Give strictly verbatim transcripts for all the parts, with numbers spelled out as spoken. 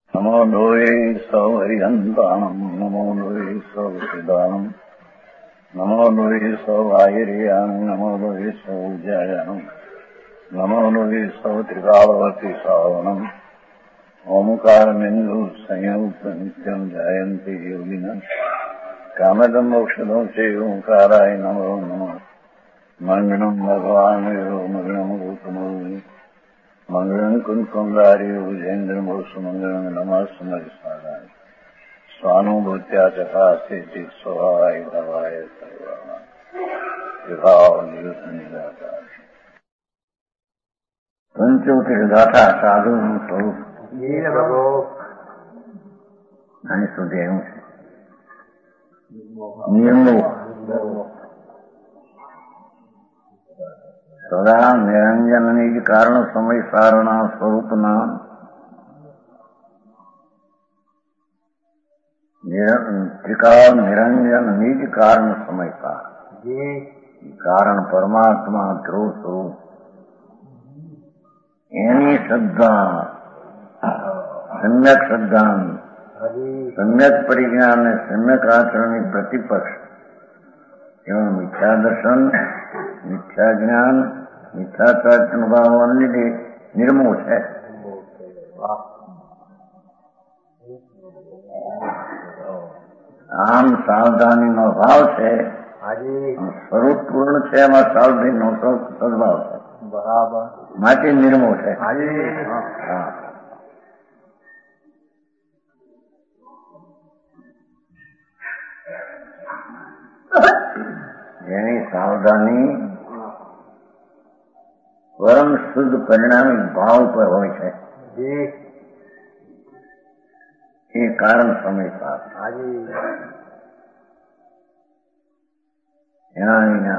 नमो लोये सौहरिहन्ताणम् नमो लोये सौसिदानम् नमो लोये सौवायिर्याम् नमो लोये सौज्यायानम् नमो लोये सौत्रिकालवती सावनम् ओंकारमिन्दु संयुक्त नित्यम् जायन्ति योगिनः कामदम् मोक्षदम् च ओंकाराय नमो नमः मङ्गलम् भगवान् यो मङ्गलम् रूपमोहि मंगलम कुंकुमधारी भुजेन्द्र सुमंगलम नमः सुमरिस्मराय स्वानुभूत्या चखा से स्वभावाय भवाय पंचोतिर्गाथा साधु स्वरूप सुदेव निर्मोह सदा निरंजन निज कारण समय सारणा स्वरूप नाम त्रिकाल निरंजन निज कारण समय सार कारण परमात्मा ध्रुव स्वरूप एनी श्रद्धा सम्यक श्रद्धा सम्यक परिज्ञान सम्यक आचरण प्रतिपक्ष एवं मिथ्या दर्शन मिथ्या ज्ञान मिथ्याचार अनुभाव निर्मोह है। आम सावधानी नो भाव से स्वरूप पूर्ण છે એમાં સાવધાની નો સદભાવ છે બરાબર માટે નિર્મોહ છે। જેની સાવધાની પરમ શુદ્ધ પરિણામી ભાવ પર હોય છે એ કારણ સમય સાર એના વિના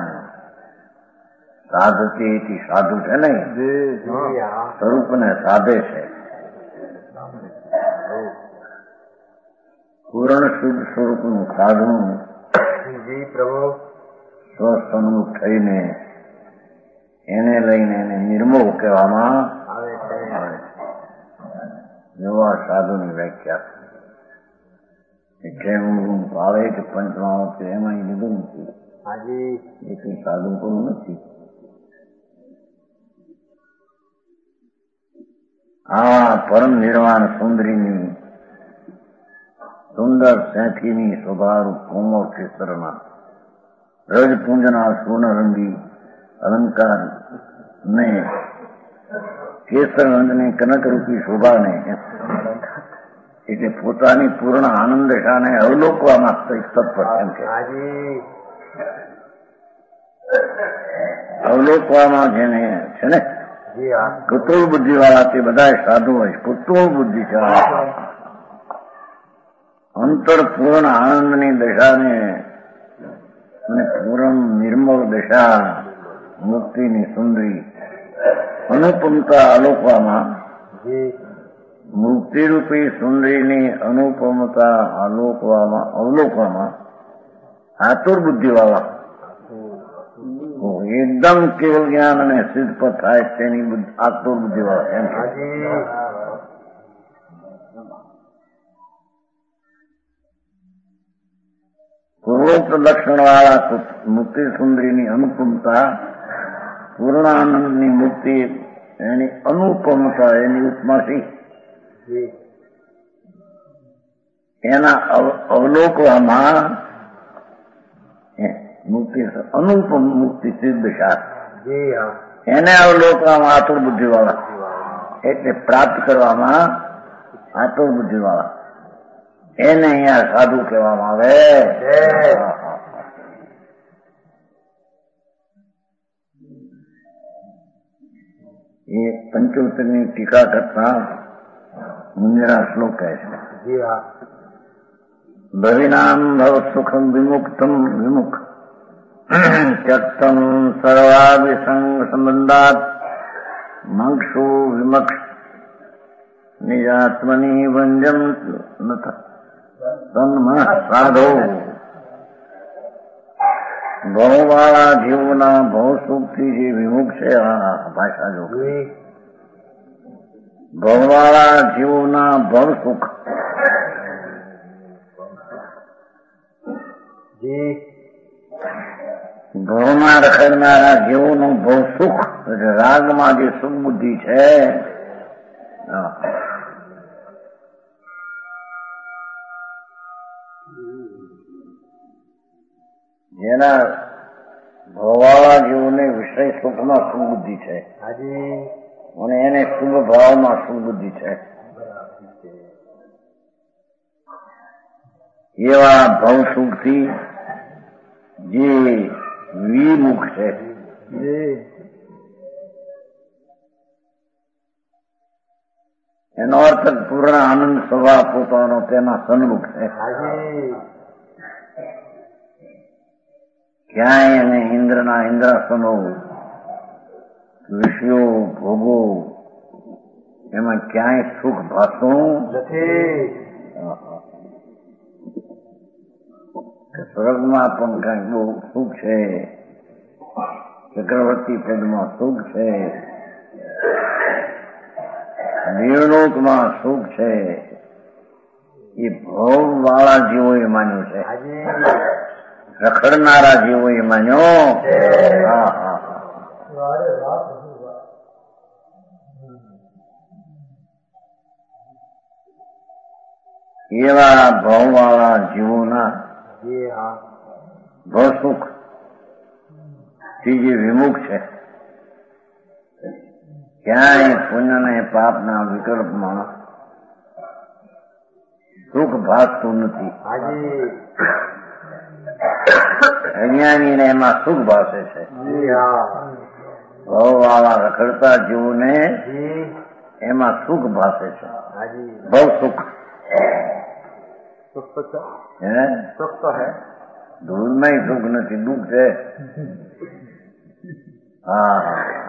સાધતી સાધુ છે ને સ્વરૂપ ને સાધે છે પૂર્ણ શુદ્ધ સ્વરૂપ નું સાધવું પ્રભુ સ્વસન્મુખ થઈને એને લઈને એને નિર્મોહ કહેવામાં આવે છે। નવા સાધુની વ્યાખ્યા એટલે હું ભાવે કે પંચમાવત છે એમાં લીધું નથી એ કઈ સાધુ પણ નથી। આ પરમ નિર્વાણ સુંદરીની સુંદર સેઠીની સ્વભાવરૂપ કોમળ ખેતરના રજપુંજના સ્વર્ણરંગી અલંકાર ને કેસર રંગની કનકરૂપી શોભાને એટલે પોતાની પૂર્ણ આનંદ દશાને અવલોકવા માંગતો એક તત્પર એમ કે અવલોકવામાં જેને છે ને કુતુલ બુદ્ધિ વાળા તે બધા સાધુ હોય કુતુલ બુદ્ધિ છે અંતર પૂર્ણ આનંદની દશાને અને પૂર્ણ નિર્મળ દશા મુક્તિની સુંદરી અનુપમતા આલોકવામાં મુક્તિરૂપી સુંદરીની અનુપમતા આલોકવામાં અવલોકવામાં આતુર બુદ્ધિવાળા એકદમ કેવલ જ્ઞાન અને સિદ્ધ પર થાય તેની આતુર બુદ્ધિવાળા એમ પૂર્વોક્ત લક્ષણ વાળા મુક્તિ સુંદરીની અનુપમતા પૂર્ણાનંદની મુક્તિ એની અનુપમતા એની ઉપમાથી એના અવલોકવામાં મુક્તિ અનુપમ મુક્તિ સિદ્ધ શાસ્ત્ર એને અવલોકવામાં આતુર બુદ્ધિ વાળા એટલે પ્રાપ્ત કરવામાં આતુર બુદ્ધિ વાળા એને અહીંયા સાધુ કહેવામાં આવે। એ પંચોતેરની ટીકા કરતા મુંજરા શ્લોક કહે છે ભવિનામ ભવ સુખમ વિમુક્તમ વિમુખ ત્યક્તમ સર્વાભિસંગ સંબંધાત મંક્ષુ વિમક્ષ નિજાત્મની વંજમ તન્મઃ સાધો ભવવાળા જીવના ભવ સુખથી જે વિમુખ છે આ ભાષા જો ભવવાળા જીવોના ભવ સુખ, ભવમાં રખડનારા જીવોનું ભવ સુખ, રાગમાં જે સુખ બુદ્ધિ છે જેના ભવવાળા જીવોને વિષય સુખમાં સુખ બુદ્ધિ છે અને એને શુભ ભાવમાં સુખ બુદ્ધિ છે, એવા ભવ સુખથી જે વિમુખ છે એનો અર્થ પૂર્ણ આનંદ સ્વભાવ પોતાનો તેના સન્મુખ છે. ક્યાંય એને ઇન્દ્રના ઇન્દ્રાસનો વિષયો ભોગો એમાં ક્યાંય સુખ ભાસતું નથી. સ્વર્ગમાં પણ કઈક બહુ સુખ છે, ચક્રવર્તી પદમાં સુખ છે, દેવલોકમાં સુખ છે, એ ભોગ વાળા જીવોએ માન્યું છે, રખડનારા જીવોએ માન્યો. હા હા એવા ભવ વાળા જીવોના ભવ સુખ થી જે વિમુખ છે, ક્યાંય પુણ્ય ને પાપના વિકલ્પમાં સુખ ભાસતું નથી. અજ્ઞાની ને એમાં સુખ ભાસે છે. ભવ વાળા રખડતા જીવોને એમાં સુખ ભાસે છે, ભવ સુખ. ધૂળમાં સુખ નથી, દુઃખ છે. હા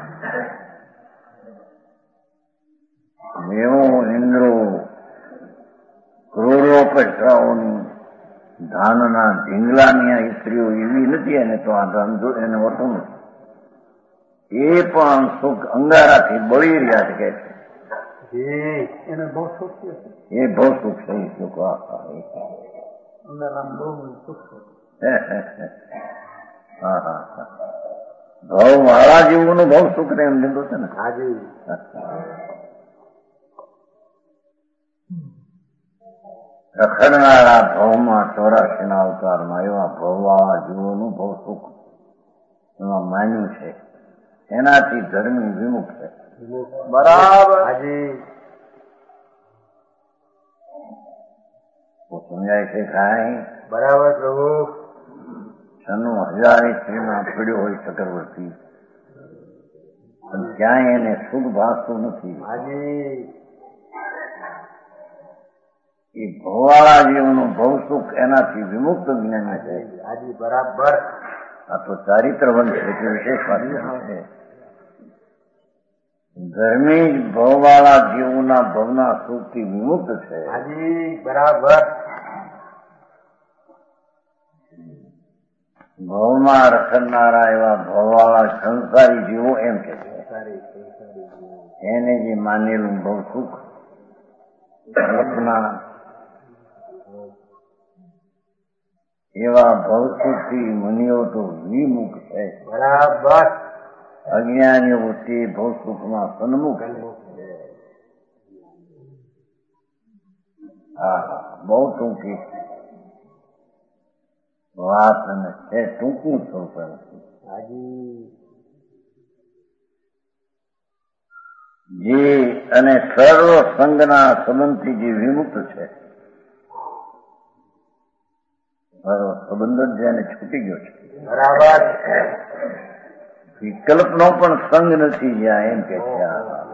દેવો ઇન્દ્રો ક્રૂરો પૈસાઓની ધાનના ઢીંગલાની સ્ત્રીઓ એવી નથી, એને તો આ ધંધો એને હોતું નથી. એ પણ સુખ અંગારાથી બળી રહ્યા છે કે એને બહુ સુખ છે, એ બહુ સુખ છે. એ સુખ હા હા ભવ વાળા જીવોનું બહુ સુખ ને એમ લીધું છે ને. રખડનારા ભવમાં ચોરાશી ના અવતારમાં એવા ભવવાળા જીવોનું બહુ સુખ એમાં માન્યું છે, એનાથી ધર્મી વિમુખ છે. બરાબર સમજાય છે કાંઈ? બરાબર પ્રભુ. સનું હજાર સ્ત્રીમાં પીડ્યો હોય ચક્રવર્તી, પણ ક્યાંય એને સુખ ભાસતું નથી. એ ભવવાળા જીવનું ભવ સુખ એનાથી વિમુક્ત જ્ઞાન છે. બરાબર. આ તો ચારિત્ર વંશ છે, વિશેષ વાત છે. ધર્મી ભવવાળા જીવોના ભવના સુખથી વિમુક્ત છે. બરાબર. ભવમાં રખડનારા એવા ભવવાળા સંસારી જીવો એમ કે છે, એને જે માનેલું ભવ સુખ કલ્પના એવા ભવ સુખથી મુનિઓ તો વિમુખ છે. બરાબર. અજ્ઞાનીઓ તે ભવ સુખમાં સન્મુખ છે. હા બહુ ટૂંકી વાત અને છે, ટૂંકું સ્વરૂપ જે અને સર્વ સંઘના સંબંધથી જે વિમુક્ત છે, સર્વ સંબંધ જ જેને છૂટી ગયો છે. બરાબર. વિકલ્પનો પણ સંગ નથી જ્યાં એમ કે છે.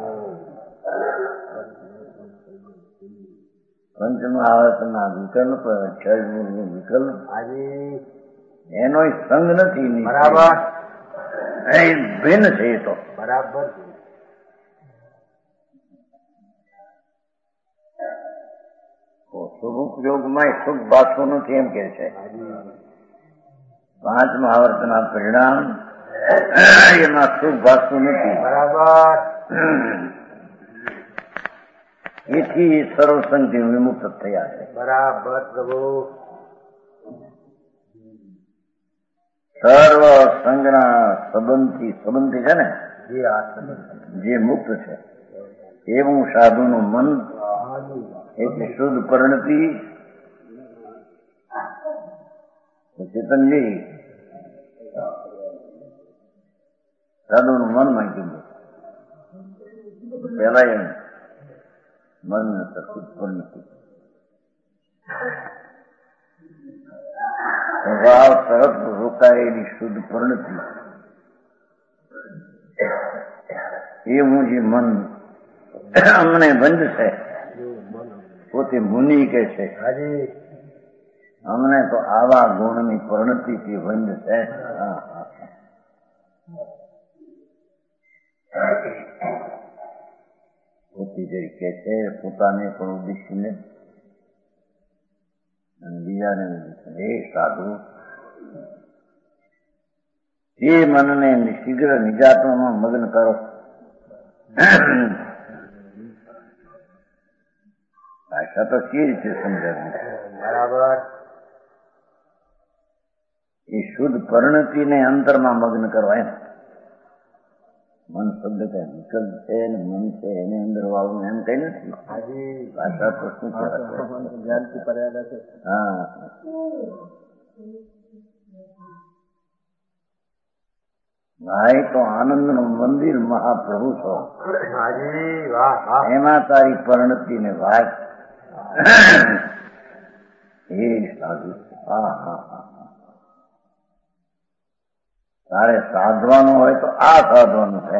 પંચમહાવતના વિકલ્પ અક્ષરનું વિકલ્પ એનો સંગ નથી. બરાબર. એ ભિન્ન છે. એ તો બરાબર. સુખયોગમાં સુખ ભાસતું નથી એમ કે છે. પાંચ મહાવર્તના પરિણામ એમાં સુખ ભાસતું નથી. બરાબર. એથી સર્વસંગથી વિમુક્ત થયા છે. બરાબર પ્રભુ. સર્વ સંગના સંબંધથી સંબંધી છે ને જે મુક્ત છે એવું સાધુનું મન એટલે શુદ્ધ પરિણતિ. ચેતનજી સાધુનું મન માં કીધું પેલા એમ મન શુદ્ધ પરિણતિ ભાવ તરફ રોકાયેલી શુદ્ધ પરિણતિ એવું જે મન અમને બંધ છે પોતે મુનિ કે છે અમને તો આવા ગુણની પરિણતિથી બંધ છે. પોતે જે કે છે પોતાને પણ ઉદ્દેશીને અને બીજાને હે સાધુ એ મનને શીઘ્ર નિજાત્મામાં મગ્ન કરો. ભાષા તો કઈ રીતે સમજાવી બરાબર. એ શુદ્ધ પરિણતિને અંતરમાં મગ્ન કરવા એમ. મન શબ્દ કઈ વિકલ્પ છે ને મન છે એની અંદર વાળવું એમ કઈ નથી. ભાષા તો શું કહેવાય. હા ભાઈ તો આનંદ નું મંદિર મહાપ્રભુ છો. એમાં તારી પરિણતિ ને વાત એ સાધુ. હા હા હા તારે સાધવાનું હોય તો આ સાધવાનું છે.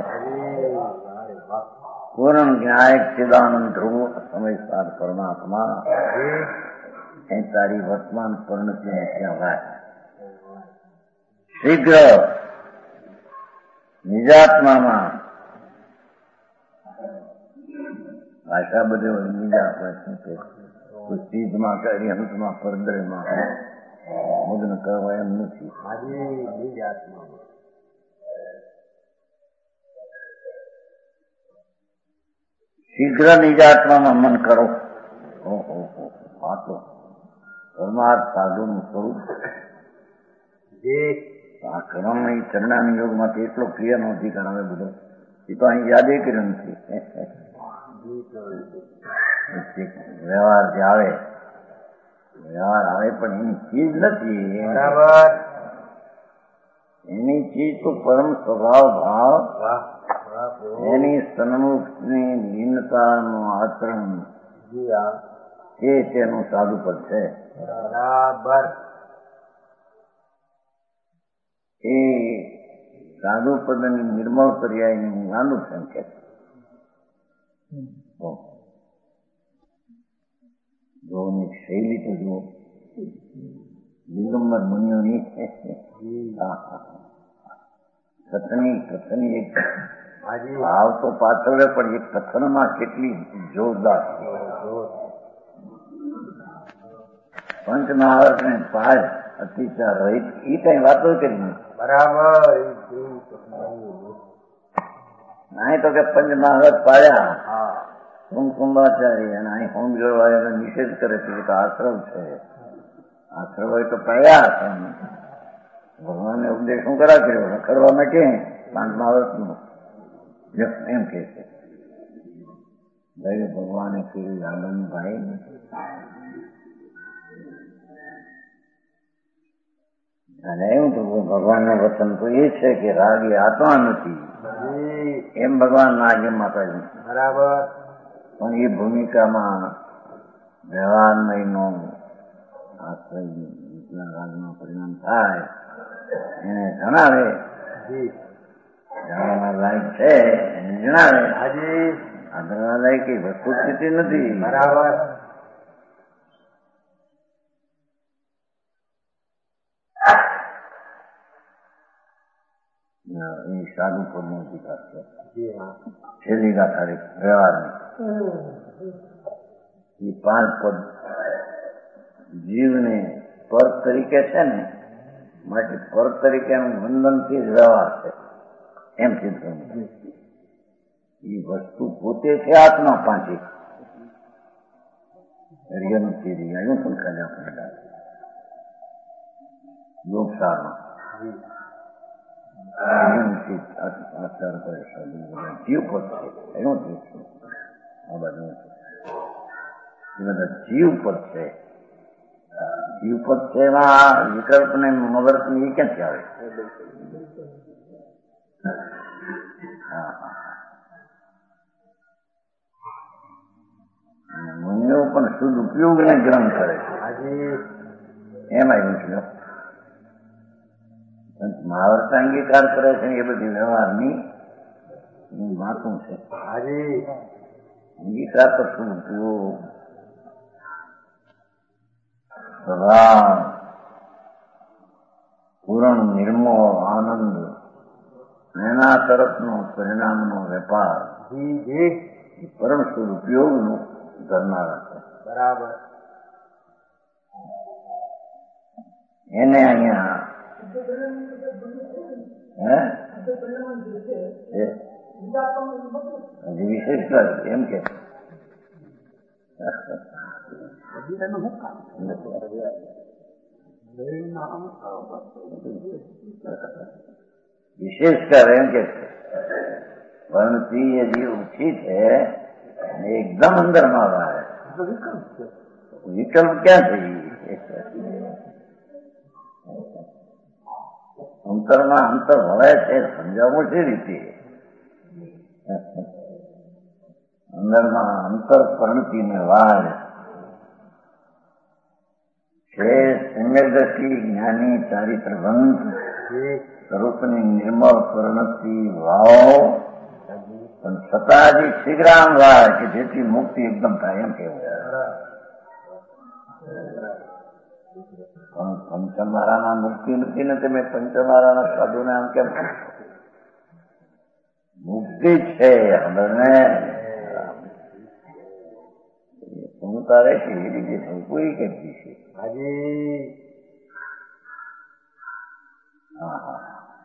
પૂર્ણ જ્ઞાયક ચિદાનંદ ધ્રુવ સમયસાર પરમાત્મા એ તારી વર્તમાન પરિણતિ ને ત્યાં વાત શીઘ્ર નિજાત્મામાં. ભાષા બધે નિજાત હોય શું કે કોઈ ચીજમાં કે અરિહંતમાં પરદયમાં મગ્ન કરવા એમ નથી. શીઘ્ર નિજાત્મામાં મન કરો. ઓહો આ તો પરમાર્થ સાધુનું સ્વરૂપ. આ ક્રમ ચરણાની યોગમાંથી એટલો ક્રિયા નો અધિકાર આવે બધો એ તો અહીં યાદે કર્યો નથી. વ્યવહાર જે આવે વ્યવહાર આવે પણ એની ચીજ નથી. એની ચીજ તો પરમ સ્વભાવ ભાવ એની સન્મુખની લીનતાનું આચરણ એ તેનું સાધુ પદ છે. બરાબર. એ સાધુ પદની નિર્મળ પર્યાયની નાનું સંકેત. જોની શૈલી તો જુઓ દિગંબર મુનિઓની કથની કથની એક ભાવ તો પાછળ પણ એક કથનમાં કેટલી જોરદાર. પંચમહાવર્ત ને પાઠ અતિચાર રહિત એ કઈ વાતો કરી. બરાબર. નહીં તો કે પંચમહાવર્ત પાડ્યા કુંકુંભાચાર્ય અને અહીં હોમ જોડવા નિષેધ કરે છે કે આશ્રમ છે. આશ્રમ હોય તો પાડ્યા છે. ભગવાનને ઉપદેશ શું કરા કર્યો કરવા માટે પંચમહાવર્ત નું એમ કે છે. ભગવાને કેવી આનંદ ભાઈ અને એવું તો ભગવાનનું વચન તો એ છે કે રાગ એ આત્મા નથી એમ ભગવાન ના આજ્ઞા માતાજી. બરાબર. પણ એ ભૂમિકામાં વ્યવહારમયનો આશ્રય રાગનું પરિણામ થાય એને જણાવે. જાણવા લાયક છે એને જણાવે. આ ધરવા લાયક એ વસ્તુ સ્થિતિ નથી. બરાબર. એ સાધુ પદ નો અધિકાર છે. છેલ્લી ગાથારી વ્યવહારની એ પાંચ પદ જીવને પર તરીકે છે ને માટે પર તરીકેનું બંધનથી જ વ્યવહાર છે એમ સિદ્ધ. એ વસ્તુ પોતે છે આત્મા પાંચે रियलिटी रियायों પણ કાઢ્યા પડતા યોગ સારમાં રિયલિટી આચાર કરે જીવ પદ છે એનો જીવ છે આ બાજુ એ બધા જીવ પદ છે જીવ પદ છે એમાં વિકલ્પ ને મગર્પ ને એ ક્યાંથી આવે હા હા મુનિઓ પણ શુદ્ધ ઉપયોગને ગ્રહણ કરે છે એમાં એવું છે મહાવર્ત અંગીકાર કરે છે એ બધી વ્યવહારની વાતું છે અંગીકાર તો શુદ્ધ ઉપયોગ સ્વભાવ પૂર્ણ નિર્મોહ આનંદ એના તરફનો પરિણામનો વેપાર પરમ શુદ્ધ ઉપયોગનું કરનારા છે બરાબર એને અહીંયા હજી વિશેષ એમ કે વિશેષકર એમ કે વર્ણથી એ જે ઓછી છે એકદમ અંદર માં આવે વિકલ્પ ક્યાં થઈ અંતરમાં અંતર વળે છે સમજાવવું છે રીતે અંદરમાં અંતર પરિણતિને વાળ છે સમ્યકદર્શિ જ્ઞાની ચારિત્ર બંધ સ્વરૂપની નિર્મળ પરિણતિ વાવ પણ છતાં હજી શીઘ્રામ વાળ કે જેથી મુક્તિ એકદમ થાય એમ કેવું પણ પંચમારાના મુક્તિ નથી ને તમે પંચમારાના સાધુને આમ કેમ મુક્તિ છે આપણને હું તારે કે એ રીતે કોઈ કેટલી છે હા હા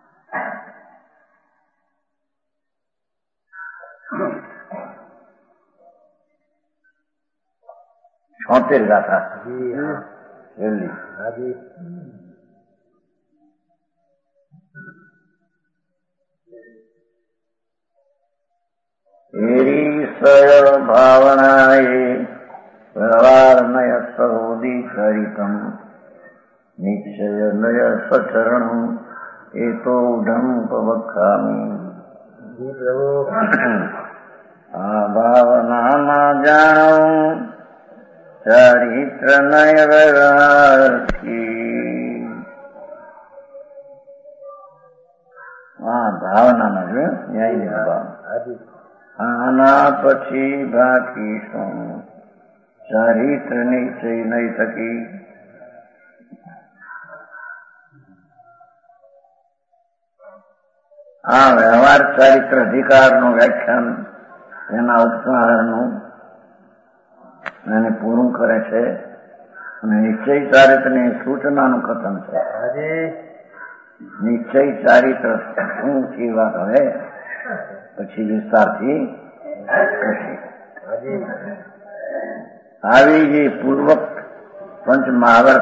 છોતેર ગાથા છેલ્લી એરી સય ભાવનાએ વ્યવહારનય સહોદીકરિતમ નિશ્ચય નય સચરણ એ તો ઉઢમ પવખામી આ ભાવનામાં જાણો ચારિત્ર નય વ્યવહારથી આ ભાવનામાં જો ન્યાય ભાવ આના પછી બાકી શું ચારિત્ર નિશ્ચય નહીં થકી આ વ્યવહાર ચારિત્ર અધિકારનું વ્યાખ્યાન એના ઉપસંહારનું એને પૂરું કરે છે અને નિશ્ચય ચારિત્રની સૂચનાનું કથન છે નિશ્ચય ચારિત્ર શું કેવા હવે પછી વિસ્તારથી કહેશે આવી જે પૂર્વક પંચ મહાવર્ત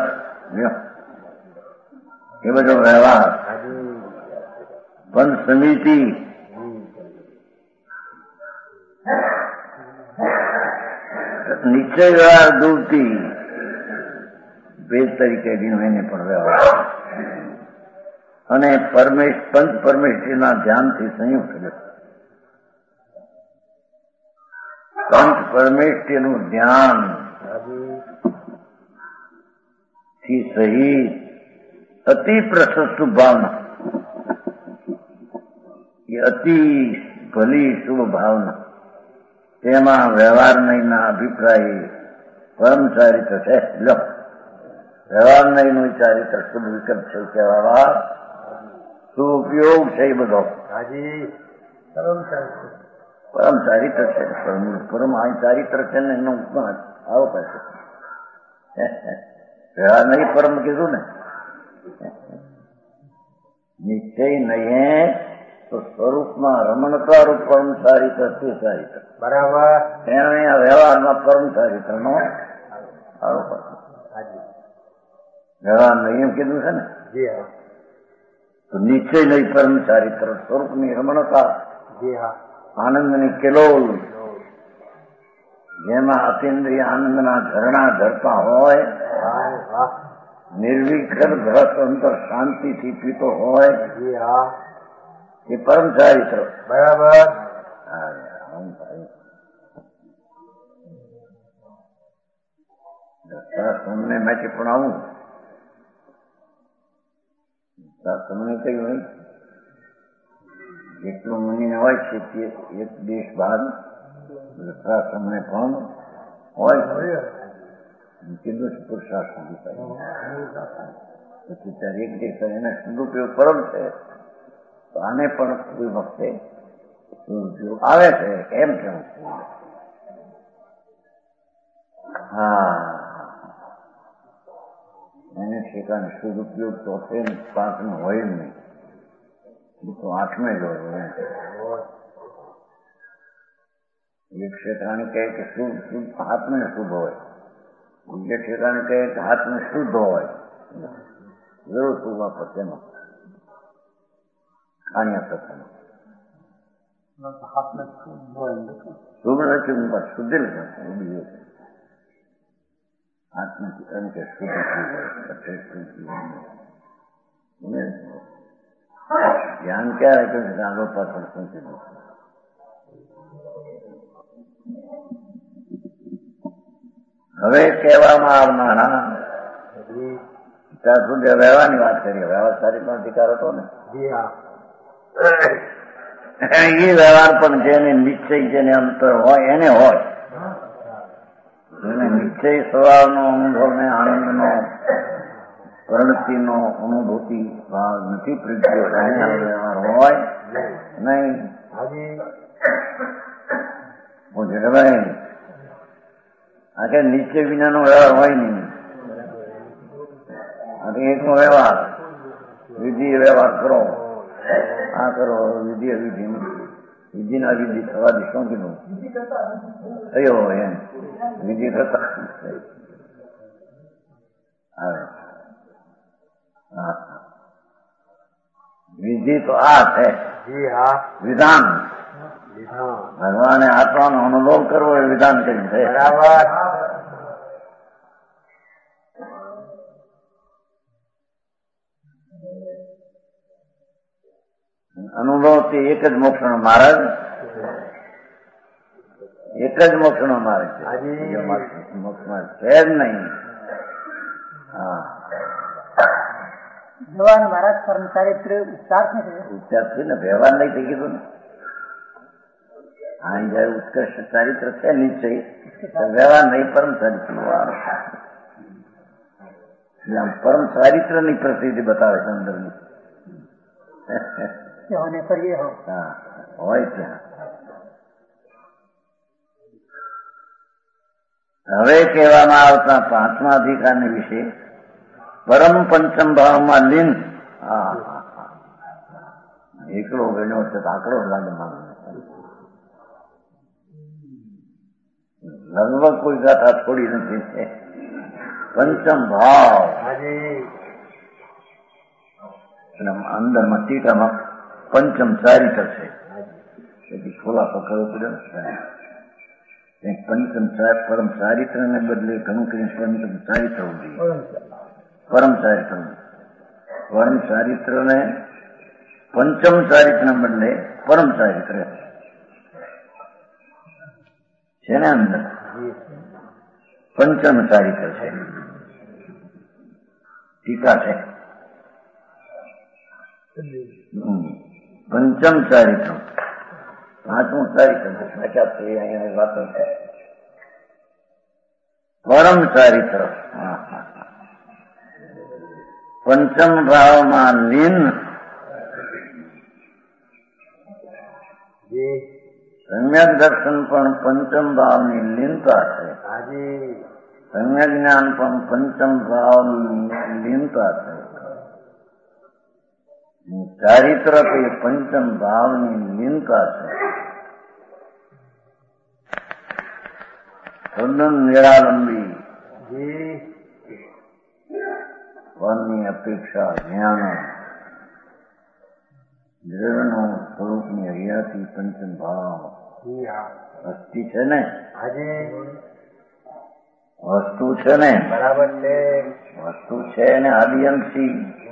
એ બધો વ્યવહાર પંચ સમિતિ નિશ્ચય વ્યવહાર દૂરથી ભેદ તરીકે દીનો એને પણ વ્યવહાર અને પરમેશ પંચ પરમેશ્વરના ધ્યાનથી સંયુક્ત પંચ પરમેશ્વરનું ધ્યાન થી સહિત અતિ પ્રશસ્ત ભાવના એ અતિ ભલી શુભ ભાવના તેમાં વ્યવહાર નહીંના અભિપ્રાય પરમ ચારિત્ર છે લો વ્યવહાર નહીંનું ચારિત્ર શુભ વિકલ્પ છે કહેવા શુભ ઉપયોગ છે એ બધો પરમ ચારિત્ર છે પરમ આ ચારિત્ર છે ને એનો આવો પાસે વ્યવહાર નહીં પરમ કીધું ને નિશ્ચય નહીં તો સ્વરૂપમાં રમણતા રૂપ પરમ ચારિત્ર તે ચારિત્ર બરાબર એને વ્યવહારમાં પરમ ચારિત્ર નો કીધું છે ને? જી હા. તો નિશ્ચય નહીં પરમ ચારિત્ર સ્વરૂપની રમણતા, જી હા. આનંદની કિલોલ, જેમાં અતિન્દ્રિય આનંદના ઝરણા ઝરતા હોય, નિર્વિકર ભરત અંતર શાંતિથી પીતો હોય, જી હા, એ પરમ ચારિત્ર. બરાબર. તમને મેથી પણ આવું તમને કહ્યું હોય જેટલું મની હોય છે તે એક દેશ બાદ તમને પણ હોય કીધું છે પુરુષાર્થ પછી ત્યારે એક દેશ એને સદુપયોગ પરમ છે તો આને પણ કોઈ વખતે સદુપયોગ આવે છે એમ કેવું છે. હા, એને ઠેકાને સદુપયોગ તો છે પાંચનો હોય જ નહીં, તો આઠમે જ હોય. એક ઠેકાણે કહે કે શુદ્ધ શુદ્ધ હાથને શુદ્ધ હોય, બીજે ઠેકાણે કહે કે હાથને શુદ્ધ હોય, જરૂર શુભ આપશે એમાં ખાણિયા થશે શુભ નથી શુદ્ધિ નથી હાથ નથી એમ કે શુદ્ધ ધ્યાન ક્યારે કર્યું છે આગળ પાછળ શું કીધું. હવે કહેવામાં આવનારા ત્યાં સુધી વ્યવહારની વાત કરીએ. વ્યવહાર સારી અધિકાર હતો ને, એ વ્યવહાર પણ જેને નિશ્ચય જેને અંતર હોય એને હોય, જેને નિશ્ચય સ્વભાવનો અનુભવ ને આનંદનો પ્રવૃત્તિનો અનુભૂતિ ભાવ નથી પ્રજ્ઞો એનો વ્યવહાર હોય નહીં. પૂછે કે ભાઈ આ કે નિશ્ચય વિનાનો વ્યવહાર હોય નહીં. અને એકનો વ્યવહાર વિધિ વ્યવહાર કરો, આ કરો વિધિ અવિધિ વિધિના વિધિ થવાથી શું કીધું થયો હોય એમ વિધિ થતા વિધિ તો આ છે વિધાન. ભગવાને આત્માનો અનુભવ કરવો એ વિધાન કર્યું છે. બરાબર. અનુભવ તે એક જ મોક્ષનો માર્ગ, એક જ મોક્ષનો માર્ગ છે, મોક્ષમાં છે જ નહીં. હા, ભગવાન મહારાજ પરમ ચારિત્ર ઉચ્ચાર છે, ઉચ્ચાર છે ને વ્યવહાર નહીં થઈ ગયું ને. અહીં જયારે ઉત્કૃષ્ટ ચારિત્ર છે નિશ્ચય, વ્યવહાર નહીં પરમ ચારિત્ર. આમ પરમ ચારિત્ર ની પ્રસિદ્ધિ બતાવે છે અંદરની. હા, હોય ત્યાં. હવે કહેવામાં આવતા પાંચમા અધિકારને વિશે પરમ પંચમ ભાવમાં લીન. હા, એકલો ગણ્યો છે તો આકડો લાગે માનો, લગભગ કોઈ ગાથા છોડી નથી. પંચમ ભાવ અંદરમાં ટીકામાં પંચમ ચારિત્ર છે, તેથી ખુલાસો કરવો પડ્યો. પંચમ પરમ ચારિત્ર ને બદલે ઘણું કરીને પંચમ ચારિત્ર પરમ ચારિત્ર પરમ ચારિત્ર ને પંચમ ચારિત્ર ને બદલે પરમ ચારિત્ર છે ને અંદર પંચમ ચારિત્ર છે. ટીકા છે પંચમ ચારિત્ર, પાંચમું ચારિત્ર સાચા છે. અહીંયા વાતો છે પરમ ચારિત્ર. પંચમ ભાવમાં લીન, સમ્યક દર્શન પણ પંચમ ભાવની લીનતા છે. સમ્યક જ્ઞાન પણ પંચમ ભાવની લીનતા છે. ચારિત્ર તો એ પંચમ ભાવની લીનતા છે. તદ્દન નિરાલંબી ફળની અપેક્ષા જ્ઞાન દ્રવ્યનો સ્વરૂપની હરિયાથી પંચમ ભાવ વસ્તી છે ને વસ્તુ છે ને બરાબર છે. વસ્તુ છે ને આદિઅંશી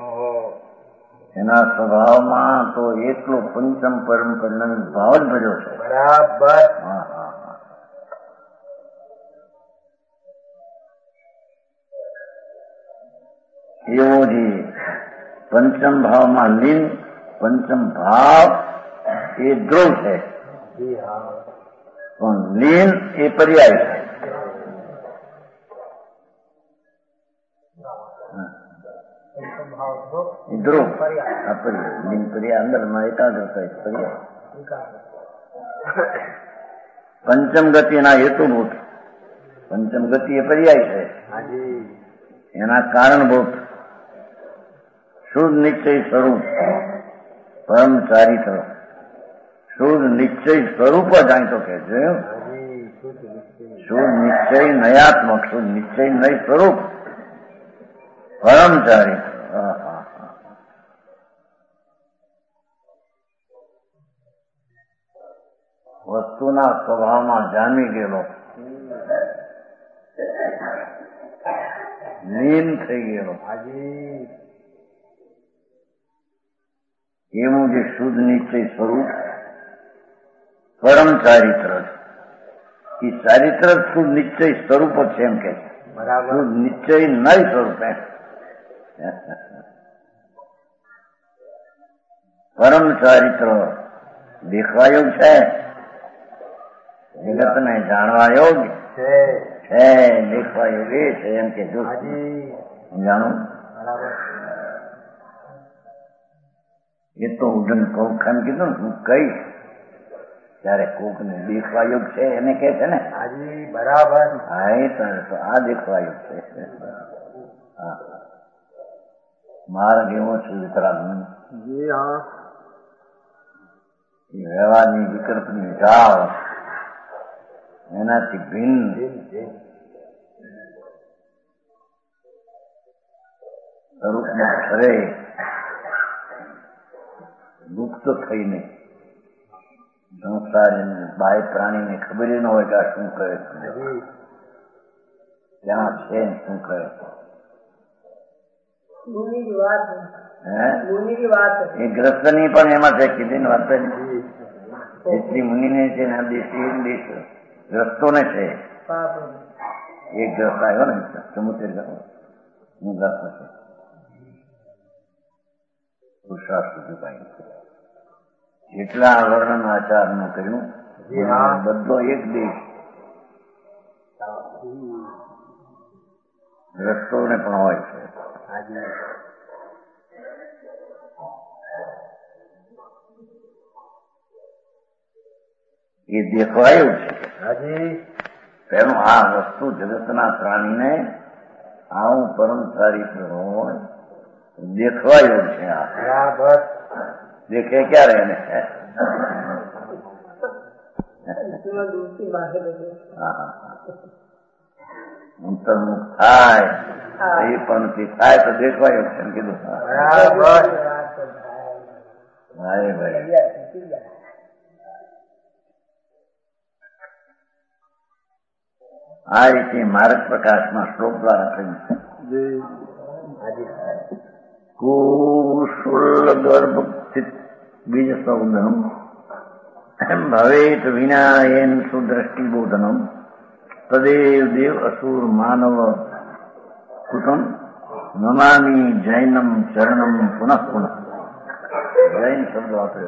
એના સ્વભાવમાં તો એટલો પંચમ પરમ કલ્યાણ ભાવ જ ભર્યો છે. બરાબર. હા હા હા એવો જે પંચમ ભાવમાં લીન પંચમ ભાવ એ ધ્રુવ છે પણ લીન એ પર્યાય છે. ધ્રુવ લીન પર્યાય અંદરમાં એકાગ્રતા પર્યાય. પંચમ ગતિના હેતુભૂત પંચમ ગતિ એ પર્યાય છે એના કારણભૂત શુદ્ધ નિશ્ચય સ્વરૂપ પરમ ચારિત્ર શુદ્ધ નિશ્ચય સ્વરૂપ જ અહીં તો કે છે. શુદ્ધ નિશ્ચય નયાત્મક શુદ્ધ નિશ્ચય નય સ્વરૂપ પરમ ચારિત્ર વસ્તુના સ્વભાવમાં જામી ગયેલો લીન થઈ ગયેલો એવું જે શુદ્ધ નિશ્ચય સ્વરૂપ પરમ ચારિત્ર એ ચારિત્ર શુદ્ધ નિશ્ચય સ્વરૂપ જ છે એમ કે છે. શુદ્ધ નિશ્ચય નય સ્વરૂપ એમ પરમ ચારિત્ર દેખવા યોગ છે જગત ને જાણવા યોગ છે દેખવા યોગ એ છે એમ કે જો જાણો એ તો ઉડન કોક ખાન કીધું ને હું કહીશ ત્યારે કોક ને દેખવા યોગ છે એને કે છે ને બરાબર. હા એ તો આ દેખવા યોગ છે. હા માર્ગ એવો છું વિતરાગ વ્યવહારની વિકલ્પની ઢાળ એનાથી ભિન્ન સ્વરૂપમાં ફરે મુક્ત થઈને સંસાર બાહ્ય પ્રાણીને ખબર ન હોય કે આ શું કરે ત્યાં છે શું કરે એ ગ્રસ્તની પણ એમાં છે કીધી વાત એટલી મુનિને છે ને દેશી દેશ ગ્રસ્તોને છે. એક ગ્રસ્ત આવ્યો ને સમુદ્ર હું ગ્રસ્ત છે પુરુષાર્થ ભાઈ એટલા વર્ણન આચાર નું કર્યું બધો એક દેશ ગ્રસ્તોને પણ હોય છે. એ દેખવાયું છે પેલું આ વસ્તુ જગતના પ્રાણીને આવું પરમ ચારિત્ર હોય દેખવાયું છે. આ દેખે ક્યારે એને અંતર્મુખ થાય એ પણ થાય તો દેખવાયું છે કીધું. ભાઈ ભાઈ આ રીતે માર્ગ પ્રકાશમાં શ્લોક દ્વારા કહ્યું છે. કુશુલ ગર્ભ બીજ સૌદનમ ભવેત વિના એન સુદ્રષ્ટિબોધનમ તદેવ દેવ અસુર માનવ કુટુંબ નમામી જૈનમ ચરણમ પુનઃ પુનઃ. જૈન શબ્દ વાપરે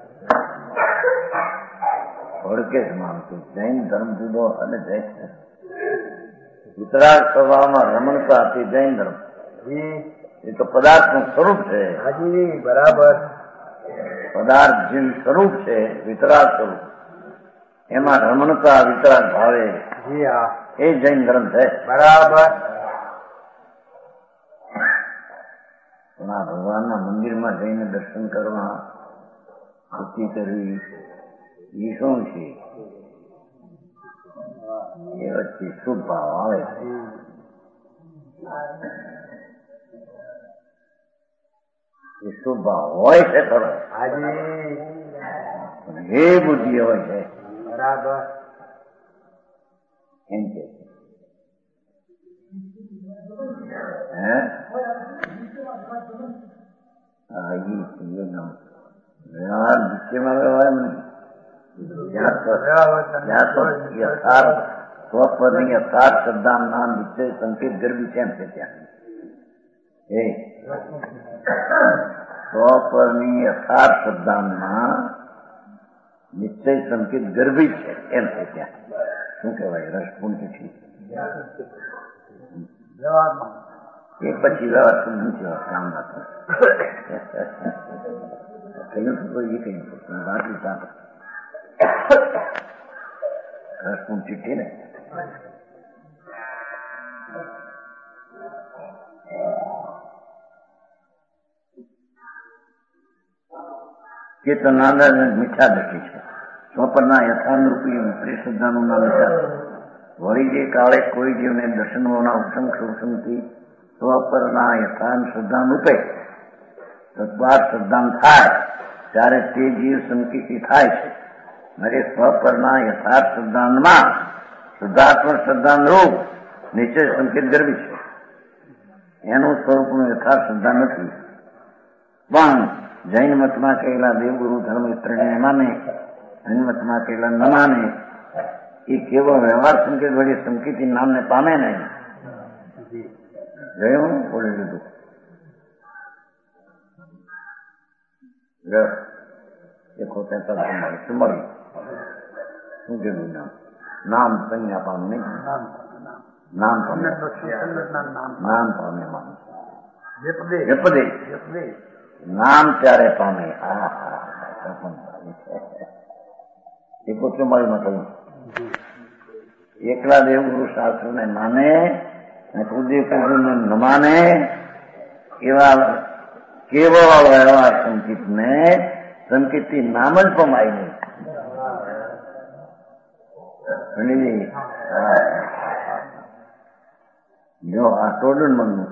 ભડકે જ માનતું જૈન ધર્મ જુદો અને જૈન વિતરાગ સ્વભાવમાં રમણતા હતી જૈન ધર્મ એ તો પદાર્થ નું સ્વરૂપ છે. બરાબર. પદાર્થ જે સ્વરૂપ છે વિતરાગ સ્વરૂપ એમાં રમણતા વિતરાગ ભાવે એ જૈન ધર્મ છે. બરાબર. પણ આ ભગવાનના મંદિરમાં જઈને દર્શન કરવા ભક્તિ કરવી એ શું છે એ વચ્ચે શુભ ભાવ આવે. એ સ્વભાવ હોય છે ખરો, હાજી એ બુદ્ધિ હોય છે બરાબર એમ કે હે હા એ વ્યવહાર વિષયમાં વ્યવહાર નહીં. યથાર્થ સ્વપદની યથાર્થ શબ્દાન નામ વિષય સંકેત ગરબી છે એમ છે ત્યાં એ સ્વપદની યથાર્થ શબ્દાનમાં નિશ્ચય સંકેત ગર્ભી છે એમ છે ત્યાં શું કહેવાય રસપૂર્ણ છે એ પછી વ્યવહાર સમજી કામ ના થાય કહ્યું તો કોઈ એ કહ્યું વાંચી સાથે રસપૂર્ણ ચીઠી ને ચેતનાના મીઠા દૃષ્ટિ છે સ્વપરના યથાનુરૂપી શ્રેષ્ઠનું નામ મીઠા વળી જે કાળે કોઈ જીવને દર્શનોના ઉત્સંગ શોષણથી સ્વપરના યથાન શ્રદ્ધાન રૂપે તત્વાર શ્રદ્ધાન થાય ત્યારે તે જીવ સંકિતી થાય છે. મારે સ્વપરના યથાર્થ શ્રદ્ધાનમાં શુદ્ધાત્મક શ્રદ્ધાન રૂપ નિશ્ચય સંકેત ગરબી છે. એનું સ્વરૂપનું યથાર્થ શ્રદ્ધા નથી. પણ જૈન મતમાં કહેલા દેવગુરુ ધર્મ ત્રણેય માને, જૈન મતમાં કહેલા ન માને, એ કેવો વ્યવહાર સંકેત વળી સંકેતી નામને પામે નહીં. જયું બોલી લીધું એકો તેતાલીસ શું મળ્યું શું કીધું નામ નામ સંજ્ઞા પામે નહીં નામ પામે નામ પામે માનું નામ ત્યારે પામે. હા હા એકો ચુમ્માળીમાં કહ્યું એકલા દેવગુરુ શાસ્ત્ર ને માને કુલદેવ કુલદેવને ન માને એવા કેવળ વ્યવહાર સંકિત ને સંકિતથી નામ જ પમાય નહીં. જો આ ટોડન મનનું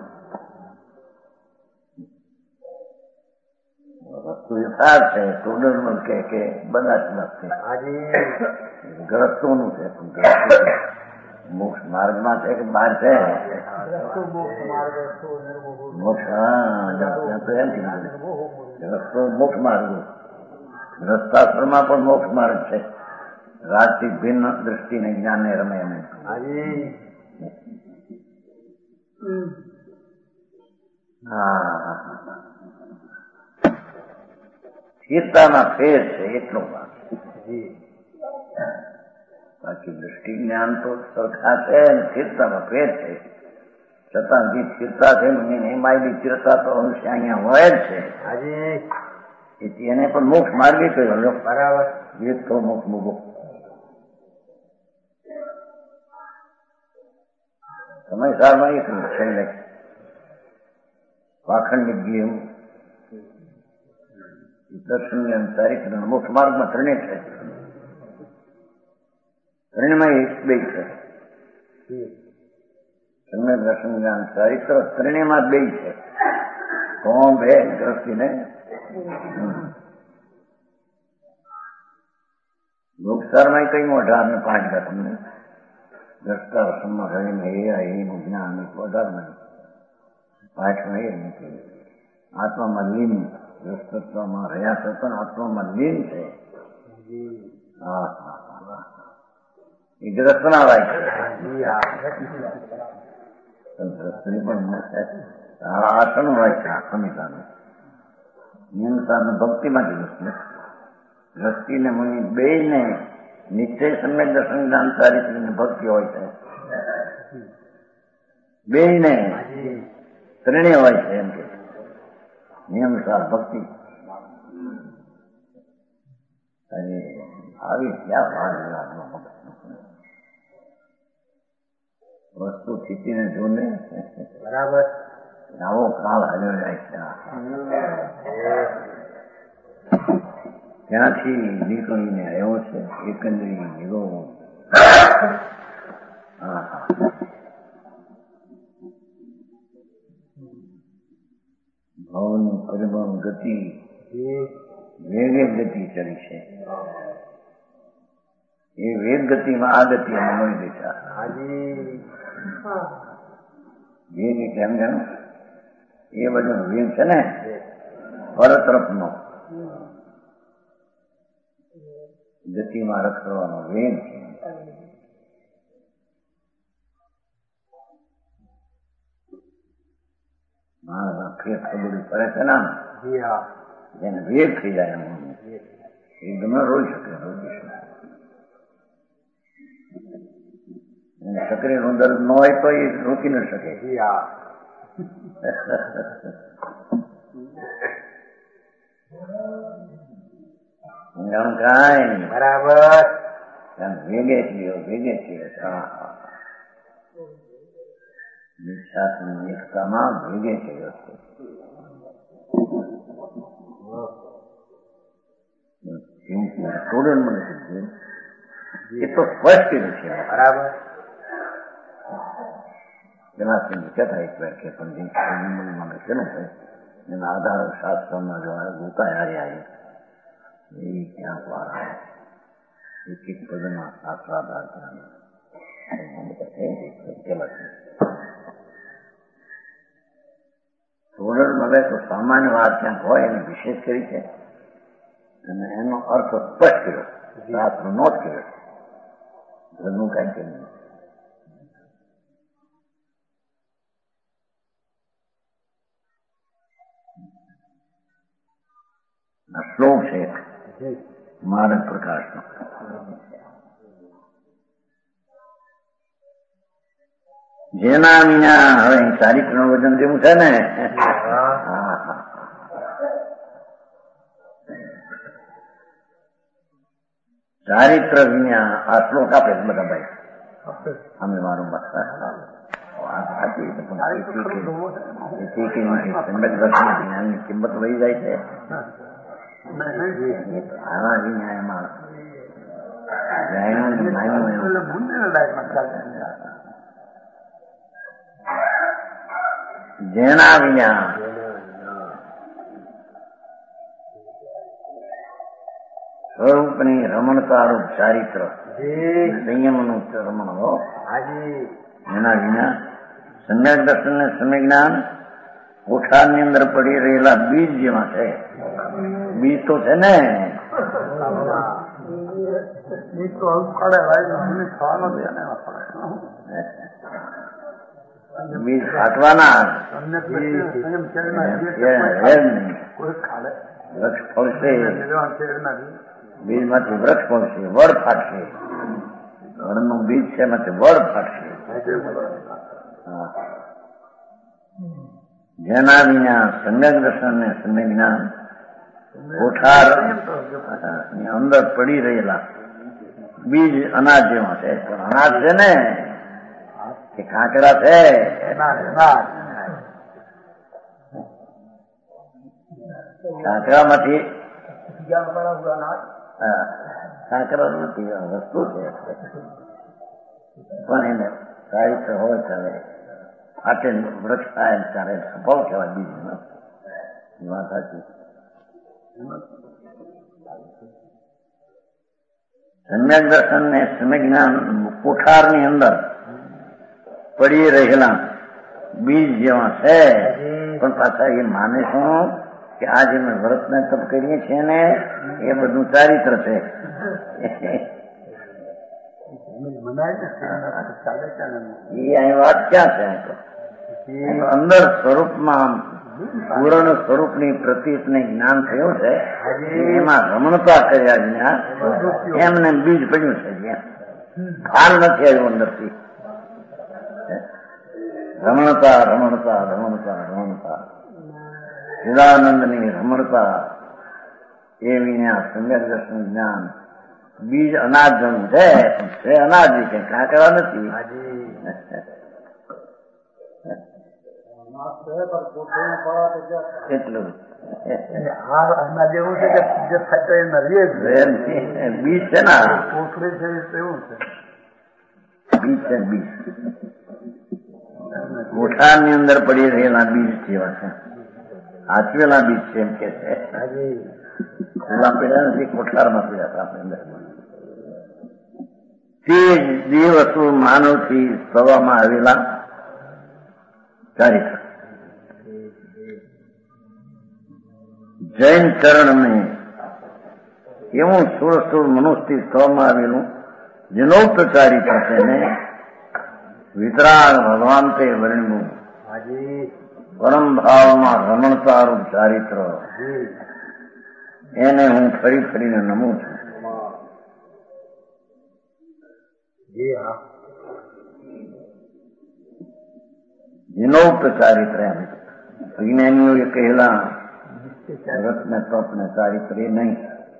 વસ્તુ યથાર્થ છે. ટોડન મન કે કે બધા છે ગ્રસ્તોનું છે મોક્ષ માર્ગમાં છે કે બહાર છે મોક્ષ. હા તો એમ રસ્તો મોક્ષ માર્ગ રસ્તાશ્રમમાં પણ મોક્ષ માર્ગ છે. રાજથી ભિન્ન દ્રષ્ટિને જ્ઞાનને રમે એમ હા સ્થિરતામાં ફેર છે એટલો વાત. બાકી દ્રષ્ટિ જ્ઞાન તો સરખા છે સ્થિરતામાં ફેર છે. છતાં જે સ્થિરતા છે એમાં સ્થિરતા તો અંશ અહીંયા હોય જ છે. એથી એને પણ મોક્ષ માર્ગે કહ્યો બરાબર. એક તો મોક્ષ મૂકો સમયસારમાં એક છેલ્લે પાખંડિક જીવ દર્શન ચારિત્ર મોક્ષ માર્ગમાં ત્રણે છે. ત્રણેમાં એક બે છે. સમ્યક દર્શન જ્ઞાન ચારિત્ર ત્રણેમાં બે છે. કોણ બે દ્રષ્ટિ ને મોક્ષારમાં કઈ અઢાર ને પાંચ ગયા તમને દ્રષ્ટા રસમમાં રહીને એ એનું જ્ઞાન અઢાર નહીં પાંચમાં એ નથી. આત્મામાં લીન દ્રષ્ટત્વમાં રહ્યા છતાં આત્મામાં લીન છે. હા હા એ ગ્રસ્તના લાયક છે. દ્રષ્ટિ પણ આસન હોય છે. સમિતાનું નિયમતાને ભક્તિમાંથી દ્રષ્ટિ દ્રષ્ટિ ને મુનિ બે ને નિશ્ચય સમ્યક દર્શન જ્ઞાન ચારિત્ર ને ભક્તિ હોય છે. બે ને ત્રણેય હોય છે એમ કે નિયમસાર ભક્તિ. અને આવી ક્યાં ભાગ વસ્તુ સ્થિતિને જોને બરાબર આવો કાળ હાલ્યો જાય છે. ત્યાંથી નીકળીને આવ્યો છે એકંદરી નિરો. ભાવની પરિબળ ગતિ વેગે ગતિ ચડી છે. એ વેગ ગતિમાં આ ગતિ અમે મળી બેઠા. વેગ એટલે એમ જાણો એ બધું વેગ છે ને પરતરફનો ગતિમાં રસ કરવાનો વેગ છે. માણસ ફેર ખબર પડે છે ને જેને વેગ થઈ જાય એમ એકદમ રોઈ શકે રોકી શકે. સક્રિય દર્દ ન હોય તો એ રોકી ન શકે. કાંઈ બરાબર વેગે થયો વેગે થયો નિશ્વાસની એકતામાં ભેગે થયો છે. સ્ટુડન્ટ મને કીધું એ તો સ્પષ્ટ છે. બરાબર જનાસિંહ કથા એક વાર કે પણ લખેલું છે એના આધાર શાસ્ત્રમાં જો ગોતા હાર્યા એ ક્યાં દ્વારા એક એક પદના શાસ્ત્રાધાર થોડર મળે તો સામાન્ય વાત ક્યાંક હોય એને વિશેષ કરી છે અને એનો અર્થ સ્પષ્ટ કર્યો, શાસ્ત્ર નોટ કર્યો. ઘરનું કઈ કર્યું આ શ્લોક છે માર્ગ પ્રકાશનો. જેના વિના હવે ચારિત્ર નું વજન જેવું છે ને ચારિત્ર વિના આ શ્લોક આપે બધા ભાઈ અમે મારું મત જ્ઞાનની કિંમત વહી જાય છે. આવા વિના જેના વિના સ્વરૂપની રમણકારૂપ ચારિત્ર સંયમનું રમણ હો એના વિના સમ્યક દર્શન ને સમ્યક જ્ઞાન કોઠારની અંદર પડી રહેલા બીજ જેમાં છે. બીજ તો છે ને બીજ ફાટવાના વૃક્ષ ફળશે, બીજમાંથી વૃક્ષ ફળશે, વડ ફાટશે. વડનું બીજ છે એમાંથી વડ ફાટશે. જેના વિના સમ્યક દર્શન ને સમ્યક જ્ઞાન કોઠાર ની અંદર પડી રહેલા બીજ અનાજ જેવા છે. પણ અનાજ છે ને એ કાંકરા છે. કાંકરામાંથી કાંકરા નથી વસ્તુ છે પણ એને સાહિત્ય હોય ત્યારે ફાટે વૃક્ષ થાય ત્યારે સફળ કહેવાય. બીજું વાત સાચી. સમ્યક દર્શન ને સમ્યક જ્ઞાન કોઠારની અંદર પડી રહેલા બીજ જેવા છે. પણ પાછા એ માને શું કે આ જે મેં વ્રતને તપ કરીએ છીએ ને એ બધું ચારિત્ર છે. એ અહીં વાત ક્યાં છે? અંદર સ્વરૂપમાં પૂર્ણ સ્વરૂપની પ્રતીતને જ્ઞાન થયું છે એમાં રમણતા કર્યા વિના એમને બીજ પડ્યું છે. જ્યાં ફાલ નથી આવ્યું અંદરથી. રમણતા રમણતા રમણતા રમણતા સદાનંદની રમણતા એ વિના સમ્યક દર્શન જ્ઞાન બીજ અનાજ જણું છે. છે અનાજ છે, કાંકરા નથી. એટલું જેવું છે કે જે ફાટે બીજ છે ને કોથળી છે એવું છે. બીજ છે બીજ કોઠારની અંદર પડી રહેલા બીજ જેવા છે. હાચવેલા બીજ છે એમ કે છે. પેલા પીડ્યા નથી, કોઠારમાં પીડ્યા હતા આપણે અંદર. તે દિવસો માનવથી થવામાં આવેલા ચારિત્ર જૈન ચરણને એવું સ્થૂળ સ્થૂળ મનુષ્યથી થવામાં આવેલું જનોક્ત ચારિત્ર છે ને વિતરાગ ભગવાન તે વર્ણ્યું પરમ ભાવમાં રમણતારૂપ ચારિત્ર એને હું ફરી ફરીને નમું છું. જનોક્ત ચારિત્ર એમ વિજ્ઞાનીઓએ કહેલા રથ ને તપ ને ચારિત્ર એ નહીં.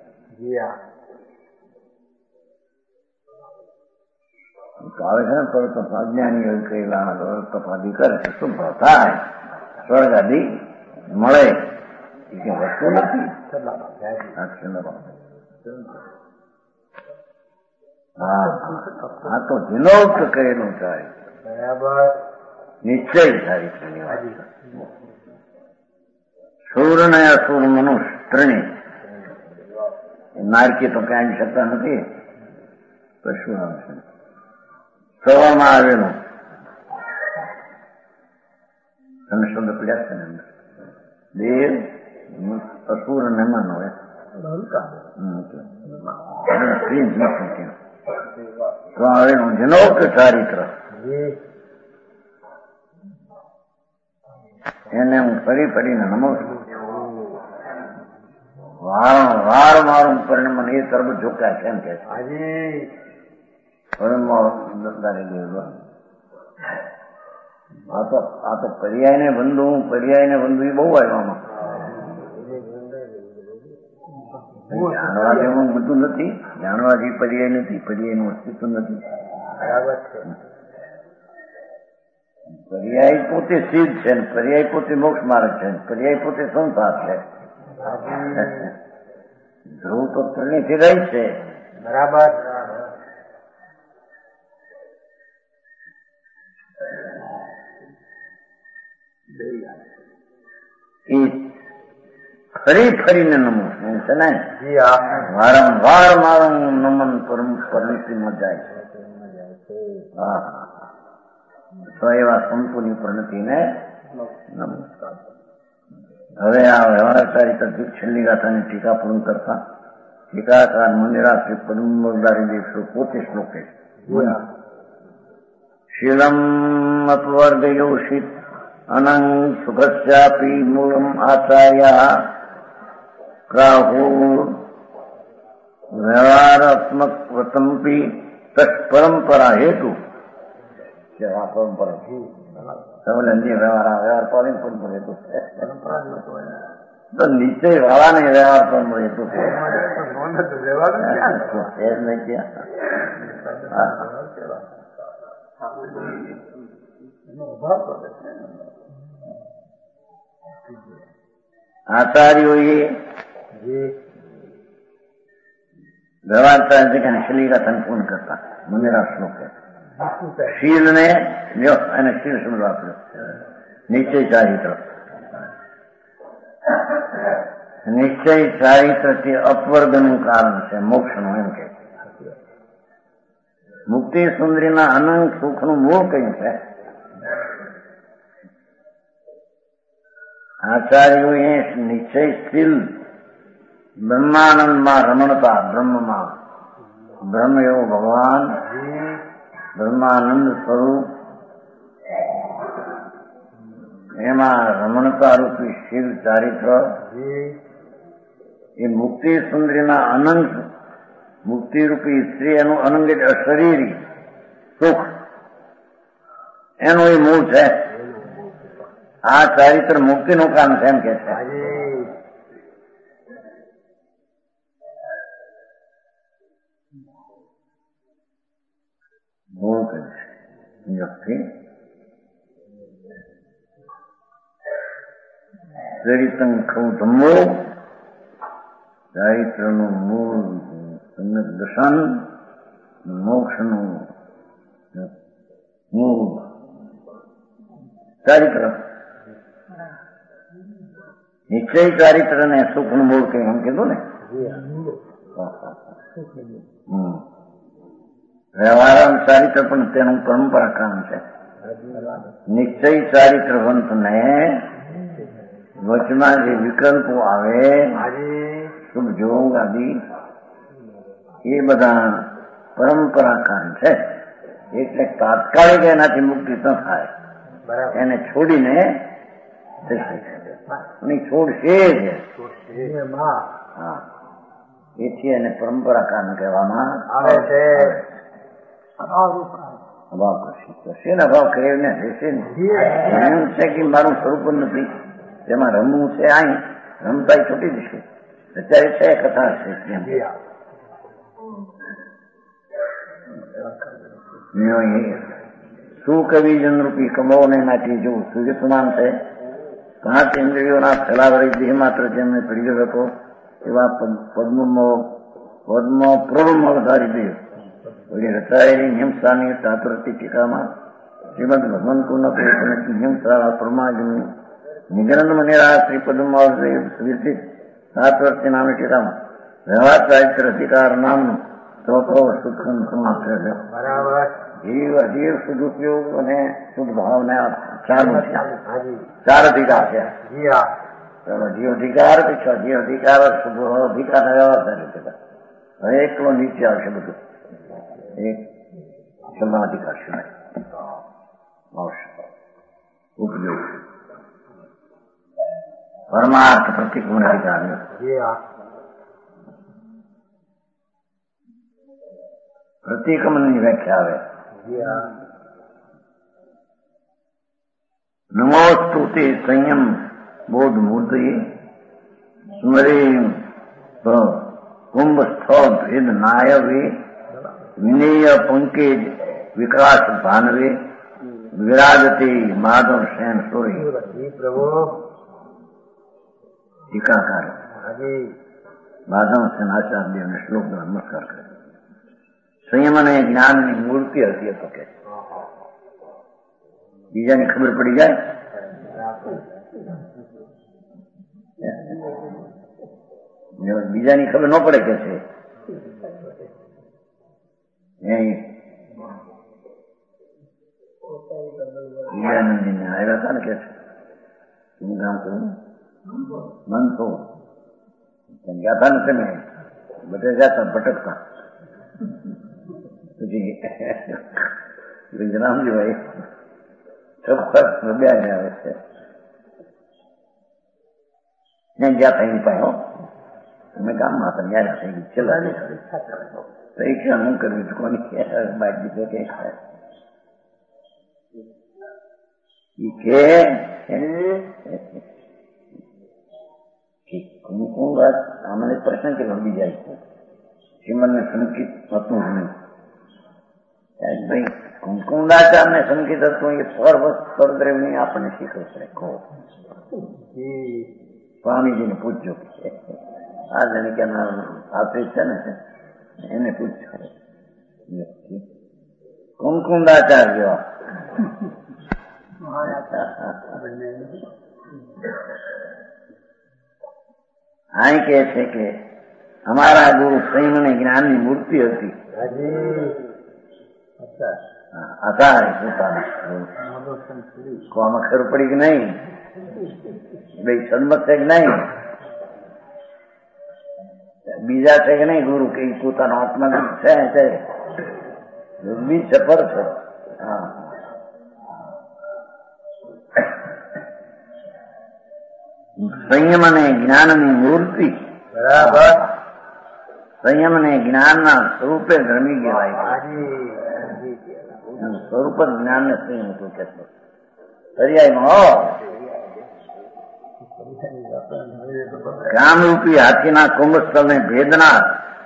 આવે છે ને તો અજ્ઞાનીઓ કહેલા તપાદી કરે છે શું થાય સ્વર્ગ આદિ મળે એ વસ્તુ નથી. હા તો જનોક્ત કહેલું ચારિત્ર નિશ્ચય ચારિત્ર ની વાત. સુર ને અસુર મનુષ્ય ત્રણેય નારકી તો ક્યાં આવી શકતા નથી. કશું આવશે થવામાં આવેલું તમે શબ્દ પીડ્યા છે ને અંદર દેવ અસુર ને માનો તો આવેલું જનોક્ત ચારિત્ર એને હું ફરી ફરીને નમું છું. વાર મારું પરિણામ એ તરફ ઝુક્યા છે એમ કે આ તો પર્યાય ને બંધુ પર્યાય ને બંધુ એ બહુ આવ્યામાં જાણવા જેવું બધું નથી. જાણવા જે પર્યાય નથી, પર્યાય નું અસ્તિત્વ નથી. પર્યાય પોતે સિદ્ધ છે, પર્યાય પોતે મોક્ષ માર્ગ છે, પર્યાય પોતે સંસાર છે. ધ્રુવ તો ત્રણેયથી રહી છે. બરાબર. એ ફરી ફરીને નમું છું છે ને વારંવાર મારું નમન પરિણતિમાં જાય છે. હા તો એવા સંતોની પરિણતિને નમસ્કાર. હવે આ વ્યવહાર ચારિત્ર છેલ્લી ગાથાની ટીકા પૂર્ણ કરતા ટીકાકાર મંદિરા શ્રી પદમદારી દેવસો પોતે શ્લોકે શીલમ અપવર્ગયોષિત અનંગ સુખસ્યાપી મૂળમ આચાર્યા પ્રાહુ વ્યવહારાત્મક વતંપી તસ પરંપરા હેતુ આ પરંપરા સવલંજી વ્યવહાર વ્યવહાર પાલીને પરંપરા હેતુ તો નીચે વાળાને વ્યવહાર પરંપરા હેતુ છે નહીં આચાર્યોએ વ્યવહાર ચારિત્ર શીલી કથન પૂર્ણ કરતા મંદિરા શ્લોક શીલ ને અને શીલ શબ્દ વાપર્યો. નિશ્ચય ચારિત્ર નિશ્ચય ચારિત્ર તે અપવર્ગનું કારણ છે, મોક્ષનું એમ કે મુક્તિ સુંદરીના અનંત સુખનું મૂળ કયું છે. આચાર્યોએ નિશ્ચયશીલ બ્રહ્માનંદમાં રમણતા બ્રહ્મમાં બ્રહ્મ એવો ભગવાન બ્રહ્માનંદ સ્વરૂપ એમાં રમણતા રૂપી શીલ ચારિત્ર એ મુક્તિ સુંદરીના અનંત મુક્તિ રૂપી સ્ત્રી એનું અનંગ અશરીરી સુખ એનું એ મૂળ છે. આ ચારિત્ર મુક્તિનું કામ છે એમ કે છે. મૂળ કહે છે ચરિત્ર ખવું ધમો ચારિત્રનું મૂળ સમ્યક દર્શન મોક્ષનું મૂળ ચારિત્ર નિશ્ચય ચારિત્ર ને સુખનું મૂળ કઈ એમ કીધું ને. હમ વ્યવહાર ચારિત્ર પણ તેનું પરંપરા કામ છે. નિશ્ચય ચારિત્ર વંતને વચમાં જે વિકલ્પો આવે શુભ જોગ આદિ એ બધા પરંપરા કામ છે. એટલે તાત્કાલિક એનાથી મુક્તિ ન થાય, એને છોડીને છોડશે જ. હા, એથી એને પરંપરા કામ કહેવામાં આવે છે. અભાવ કરશે કરશે ને અભાવ કરીને રહેશે ને. એમ છે કે મારું સ્વરૂપ નથી, તેમાં રમવું છે, અહીં રમતા છૂટી જશે. અત્યારે છે કથા છે. શું કવિ જનરૂપી કમોને નાખી જો સૂર્ય સમાન છે. પાંચ ઇન્દ્રિયોના ફેલાવરી દેહ માત્ર જેમને પીડ્યો હતો એવા પદ્મો પદ્મો પ્રવધારી દેહ રચાયેલી હિંસાની તાત્રતી ટીકામાં શ્રીમદ ભગવાન કુંડ હિંસા પરમાજની નિગરંદ મનેરા શ્રી પદ્મા વિરચિત સાત વર્ષની નામની ટીકામાં વ્યવહાર ચારિત્ર અધિકાર નામનું ચોથો સુખન સમાપ્ત છે. બરાબર. જીવ અજીવ શુદ્ધ ઉપયોગ અને શુદ્ધ ભાવને ચાર ચાર અધિકાર છે. ચલો જીવ અધિકાર પીછો જીવ અધિકાર શુદ્ધ અધિકાર વ્યવહાર ચારિત્ર. હવે એકલો નીચે આવશે બધું. એક સમાધિકાર છે આવશે ઉપયોગ પરમાર્થ પ્રતિકૂળ અધિકાર પ્રતિક્રમણની વ્યાખ્યા આવે. નમોસ્તુ તે સંયમ બોધ મૂર્તિ સ્મરે કુંભ સ્થળ ભેદ નાયવે વિનેય પંકેજ વિકાસ ભાનવે વિરાજતી માધવ સેન સોરી. ટીકાકાર માધવ સેન આચાર્યને શ્લોક નમસ્કાર કરે. સંયમ અને જ્ઞાનની મૂર્તિ હતી તો કે બીજાની ખબર પડી જાય. બીજાની ખબર ન પડે કે છે વિજયાનંદજીને આવ્યા હતા ને કે શું કામ કરું મન તો ગયા હતા ને તમે બધે જતા ભટકતા. પછી વિજરામજી ભાઈ ચોક્કસ હૃદય આવે છે જ્યાં થઈ પાયો અમે ગામમાં હતા ત્યાં થઈ ગઈ ચલા પરીક્ષા હું કરવી કોની બાદ દીધો કે કુમકુમ વાત આમને પ્રશ્ન કે લંબી જાય છે. શ્રીમદને સંકિત હતું નહીં ભાઈ કુમકુંડાચાર ને સંકિત હતું એ સર્વ સર્વદ્રેવની આપણને શીખવશે. કહો સ્વામીજીને પૂછજો આ જણે કે આપે છે ને એને પૂછજો કુમકુંડાચાર જેવા અહીં કે છે કે અમારા ગુરુ સંયમ અને જ્ઞાનની મૂર્તિ હતી. હતા પોતાના આમાં ખબર પડી કે નહીં ભાઈ સન્મત છે કે નહીં બીજા છે કે નહીં ગુરુ કે પોતાનો આત્મા છે બી સફર છે. હા સંયમ અને જ્ઞાનની મૂર્તિ. બરાબર. સંયમ અને જ્ઞાનના સ્વરૂપે રમી ગયેલા સ્વરૂપ જ જ્ઞાન ને સંયમ હતું કે દરિયામાં કામરૂપી હાથીના કુંભસ્થળ ને ભેદના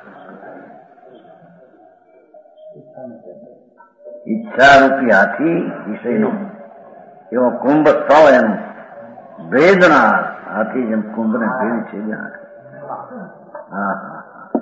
ઈચ્છારૂપી હાથી વિષયનો એવો કુંભ સ્થળ એનું ભેદના હાથી જેમ કુંભ ને ભેદ છે. હા હા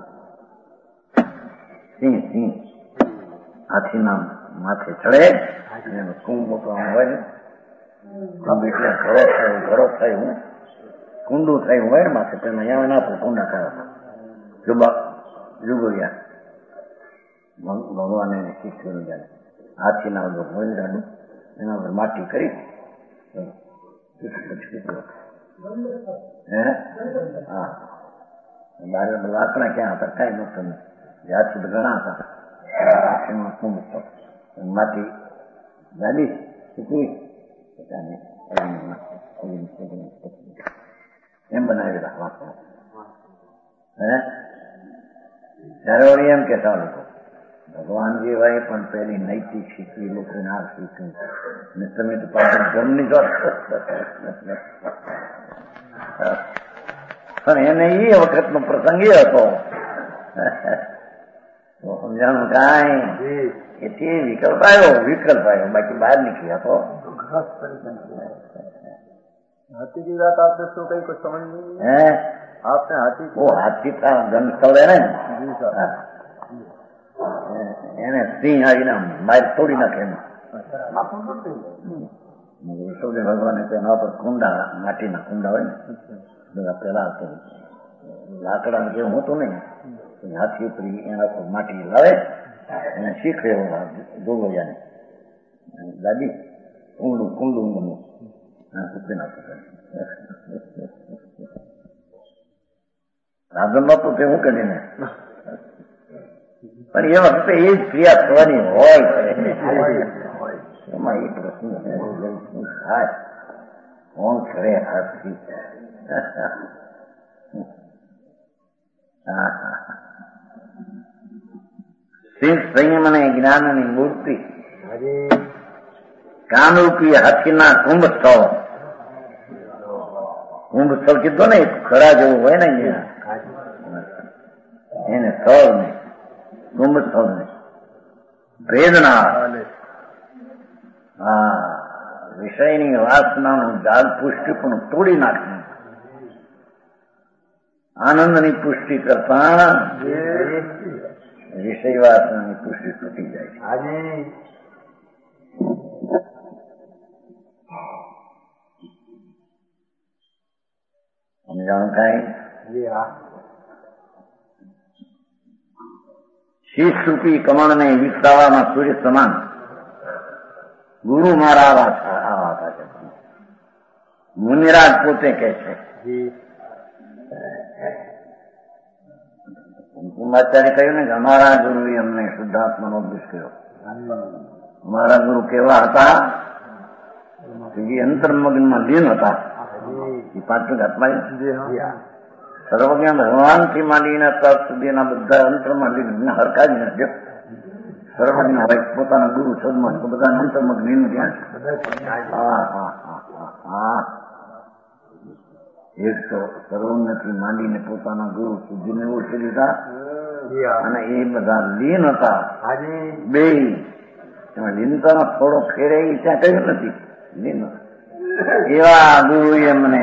સિંહ સિંહ હાથીના માથે ચડે કુંભ હોય કુંભ એટલે ઘરો થાય ઘરો થાય હું કુંડું થયું હોય માથે તેમાં અહીંયા ના પર કુંડા થયા જુબા જુગોયા ભગવાન એને શીખ્યું જાણે હાથીના હોય એના પર માટી કરી હે હા બારે લાકડા ક્યાં હતા કઈ નતું હાથી તો ઘણા હતા માટી ગાડી શીખવી એમ બનાવેલા વાંકડા હે ત્યારે વળી એમ કેતા લોકો ભગવાનજી હોય પણ પેલી નૈતિક શીખવી લોકો ના શીખ્યું ને તમે તો પાછળ જમની જો પણ એને એ વખત નો પ્રસંગ એ હતો સમજાણું કાંઈ એથી વિકલ્પ આવ્યો વિકલ્પ આવ્યો બાકી બહાર નીકળી હતો हाथी की बात आपने तो कहीं कुछ समझ नहीं है आपने हाथी वो हाथी का जन्म स्थल है ना जी सर એને સિંહ આવીને માર તોડી નાખે એમ વિષ્ણુદેવ ભગવાને તેના પર કુંડા માટીના કુંડા હોય ને બધા પેલા લાકડા જેવું હોતું નહીં હાથી ઉપર એના પર માટી લાવે એને શીખે એવું ગોગોયાને દાદી કુંડું કુંડું બનવું સુપી નાખે રાધન નતું તે હું કરીને પણ એ વખતે એ જ ક્રિયા થવાની હોય એમાં એક પ્રશ્ન થાય કોણ કરે હાથથી શિવ સંયમ અને જ્ઞાનની મૂર્તિ કામરૂપી હાથીના કુંભ સ્થળ કુંભ સ્થળ કીધો ને ખરા જેવું હોય ને એને સ્થળ ને કુંભ સ્થળ ને વેદના હા વિષયની વાસનાનું જાળ પુષ્ટિ પણ તોડી નાખ્યું આનંદની પુષ્ટિ કરતા વિષય વાસનાની પુષ્ટિ તૂટી જાય છે સમજાણું કાંઈ શીશ રૂપી કમળને વિકસાવવામાં સૂર્ય સમાન ગુરુ મારા આવા આવા હતા કે મુનિરાજ પોતે કે છે કુમાચાર્ય કહ્યું ને કે અમારા ગુરુએ અમને શુદ્ધાત્માનો ઉપદેશ કર્યો અમારા ગુરુ કેવા હતા કે જે અંતર્મગ્નમાં લીન હતા એ પાંચમી ઘાતમાં સર્વજ્ઞ ભગવાનથી માંડીને તક સુધીના બધા અંતરમાં લીન હરકા જ નથી સર્વજ્ઞ હોય પોતાના ગુરુ છદમાં તો બધા અંતર્મગ લીન ત્યાં હા હા હા હા એક તો સર્વજ્ઞથી માંડીને પોતાના ગુરુ સુધીને ઓળખી લીધા અને એ બધા લીન હતા બે એમાં લીનતામાં થોડો ફેરે એ ત્યાં કહ્યું નથી લીન એવા ગુરુ એમને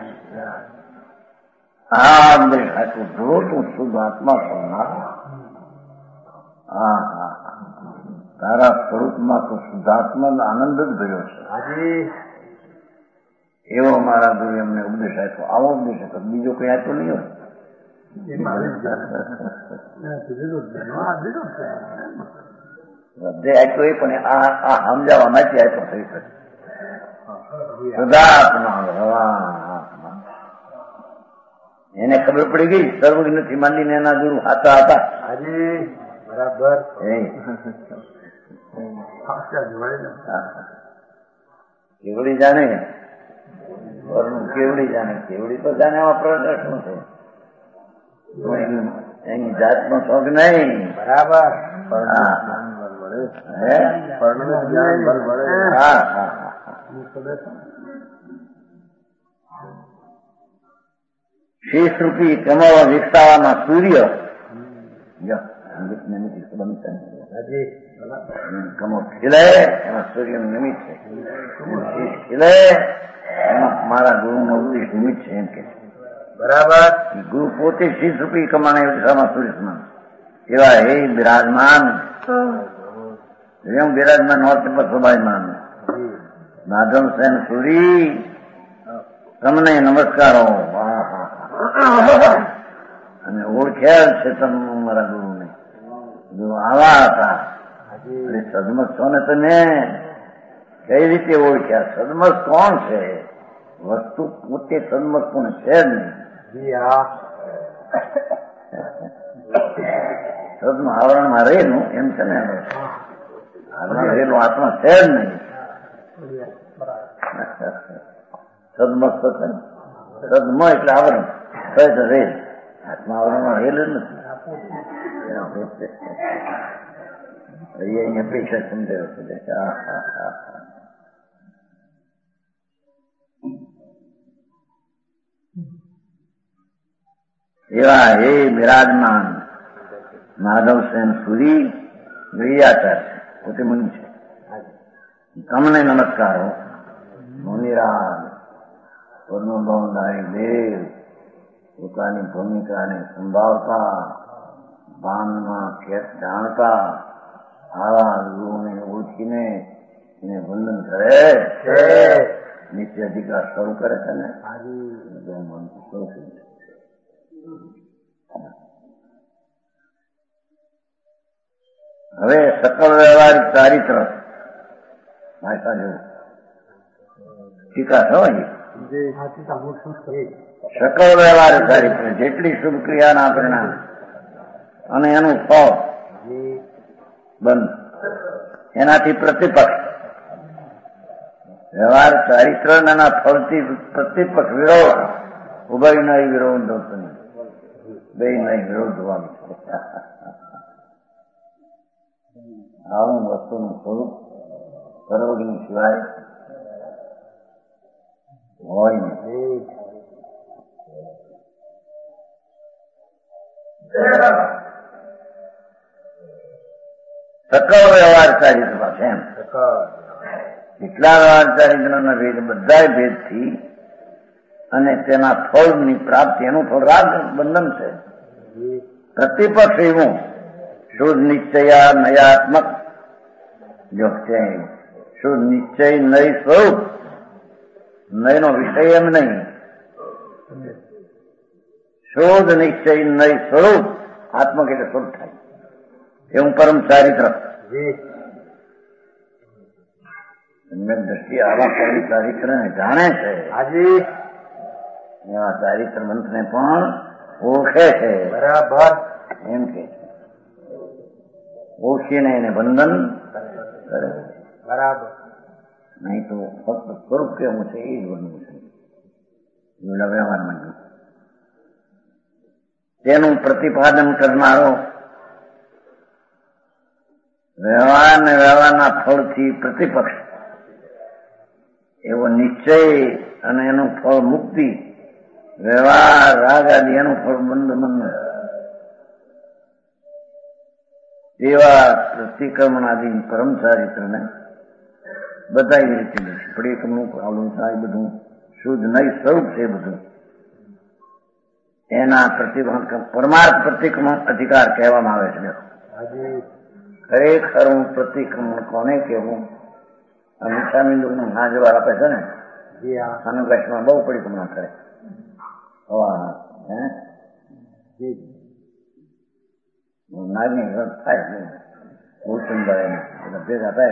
આ દેખાતું જો તું શુદ્ધ આત્મા થનાર હા હા તારા સ્વરૂપમાં તો શુદ્ધાત્મા આનંદ જ ભર્યો છે એવો મારા ગુરુ એમને ઉપદેશ આપ્યો આવો ઉપદેશ આપ્યો બીજો કઈ આપ્યો નહીં હોય બધે આપ્યો એ પણ આ સમજાવવા માટે આપ્યો થઈ શકે શુદ્ધાત્મા ભગવાન એને ખબર પડી ગઈ સર્વજ્ઞથી માંડીને એના ગુરુ હાથા હતા બરાબર કેવડી જાણે કેવડી જાણે કેવડી તો જાણે એમાં પ્રદર્શન છે એની જાતનો શોખ નહીં બરાબર હા હા હા શેષ રૂપી કમાવા વિકસાવવામાં સૂર્ય કમો ખીલે એમાં સૂર્યનું નિમિત્ત છે ખીલે એમાં મારા ગુરુનો ઉપદેશ નિમિત્ત છે એમ કે બરાબર ગુરુ પોતે શીશ રૂપી કમાને વિકસાવવામાં સૂર્ય સમાન એવા હે બિરાજમાન એમ બિરાજમાન હોત પર સ્વભાવમાન માધવ સેન સુરી તમને નમસ્કારો. અને ઓળખ્યા છે તમે મારા ગુરુને. જો આવા હતા એટલે સદમત છો ને તમે કઈ રીતે ઓળખ્યા? સદમત કોણ છે? વસ્તુ પોતે સદમત પણ છે જ નહીં. સદનું આવરણમાં રહેલું એમ છે ને, આવરણ રહેલું આત્મા છે જ નહીં. સદમત સદમ એટલે આવરણ સહજ રેલ, આત્મા આવરણમાં રહેલું નથી. અહીંયા અપેક્ષા સમજાવે છે. એવા હે બિરાજમાન માધવસેન સુરી ગિરિયાચાર્ય પોતે મુનિ છે. તમને નમસ્કારો. મુનિરાજ સ્વર્ણભવનદારી દેવ પોતાની ભૂમિકાને સંભાળતા, ભાનમાં ખેત જાણતા આવા ગુરુને ઓળખીને એને વંદન કરે છે. નિત્ય અધિકાર શરૂ કરે છે ને શરૂ કરી. હવે સકલ વ્યવહારિક ચારિત્ર ભાષા જેવું ટીકા થવાય. સકલ વ્યવહારિક ચારિત્ર જેટલી શુભ ક્રિયાના પરિણામ અને એનું ફળ બંધ, એનાથી પ્રતિપક્ષ વ્યવહાર ચારિત્ર એના ફળથી પ્રતિપક્ષ વિરોધ ઉભય નહીં વિરોધ થતો નહીં, બે નહીં વિરોધ થવાનું. આવું વસ્તુનું સ્વરૂપ સર્વજ્ઞ સિવાય હોય નહીં. સકળ વ્યવહાર ચારિત્ર પાસે એમ કેટલા વ્યવહાર ચારિત્રના ભેદ, બધા ભેદથી અને તેના ફળની પ્રાપ્તિ, એનું ફળ રાગ બંધન છે. પ્રતિપક્ષ એવું શુદ્ધ નિશ્ચય નયાત્મક જો છે. શુદ્ધ નિશ્ચય નય સ્વરૂપ, નયનો વિષય એમ નહીં, શુદ્ધ નિશ્ચય નય સ્વરૂપ આત્મક એટલે સ્વરૂપ થાય એવું પરમ ચારિત્ર. દ્રષ્ટિ આવા પરમ ચારિત્ર ને જાણે છે. એવા ચારિત્ર મંત્રને પણ ઓળખે છે. બરાબર એમ કે ઓળખીને એને બંધન કરે. બરાબર. નહીં તો ફક્ત સ્વરૂપ કેવું છે એ જ બનવું છે. વ્યવહારમાં તેનું પ્રતિપાદન કરનારો વ્યવહાર ને વ્યવહારના ફળથી પ્રતિપક્ષ એવો નિશ્ચય અને એનું ફળ મુક્તિ, વ્યવહાર રાગ આદિ એનું ફળ બંધ બંધ એવા પ્રતિક્રમણાદિ પરમ ચારિત્રને બધા એવી રીતે પરિક્રમણું પ્રોબ્લેમ થાય, બધું શુદ્ધ નહીં સ્વરૂપ છે. બધું એના પ્રતિક્રમણ પરમાર્થ પ્રતિક્રમણ અધિકાર કહેવામાં આવે છે. ખરેખર હું પ્રતિક્રમણ કોને કહેવું? આ મીઠા મીંડું હા જવાર આપે છે ને, અનુકાશમાં બહુ પરિક્રમણ કરે. હે નાગની રસ થાય ભૂષણભાઈ બધા ભેગા થાય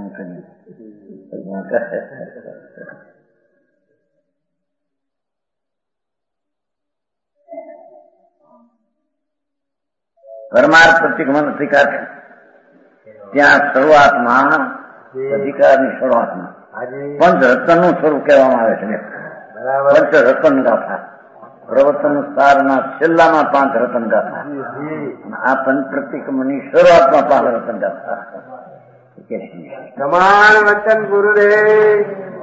પરમાર્થ પ્રતિક્રમણ અધિકાર છે. ત્યાં શરૂઆતમાં અધિકારની શરૂઆતમાં પંચ રતનનું સ્વરૂપ કહેવામાં આવે છે. પંચ રતન ગાથા પ્રવર્તન સારના છેલ્લામાં પાંચ રતન ગાથા, આ પંચ પ્રતિક્રમણની શરૂઆતમાં પાંચ રતન ગાથા. સમાન વચન ગુરુદેવ.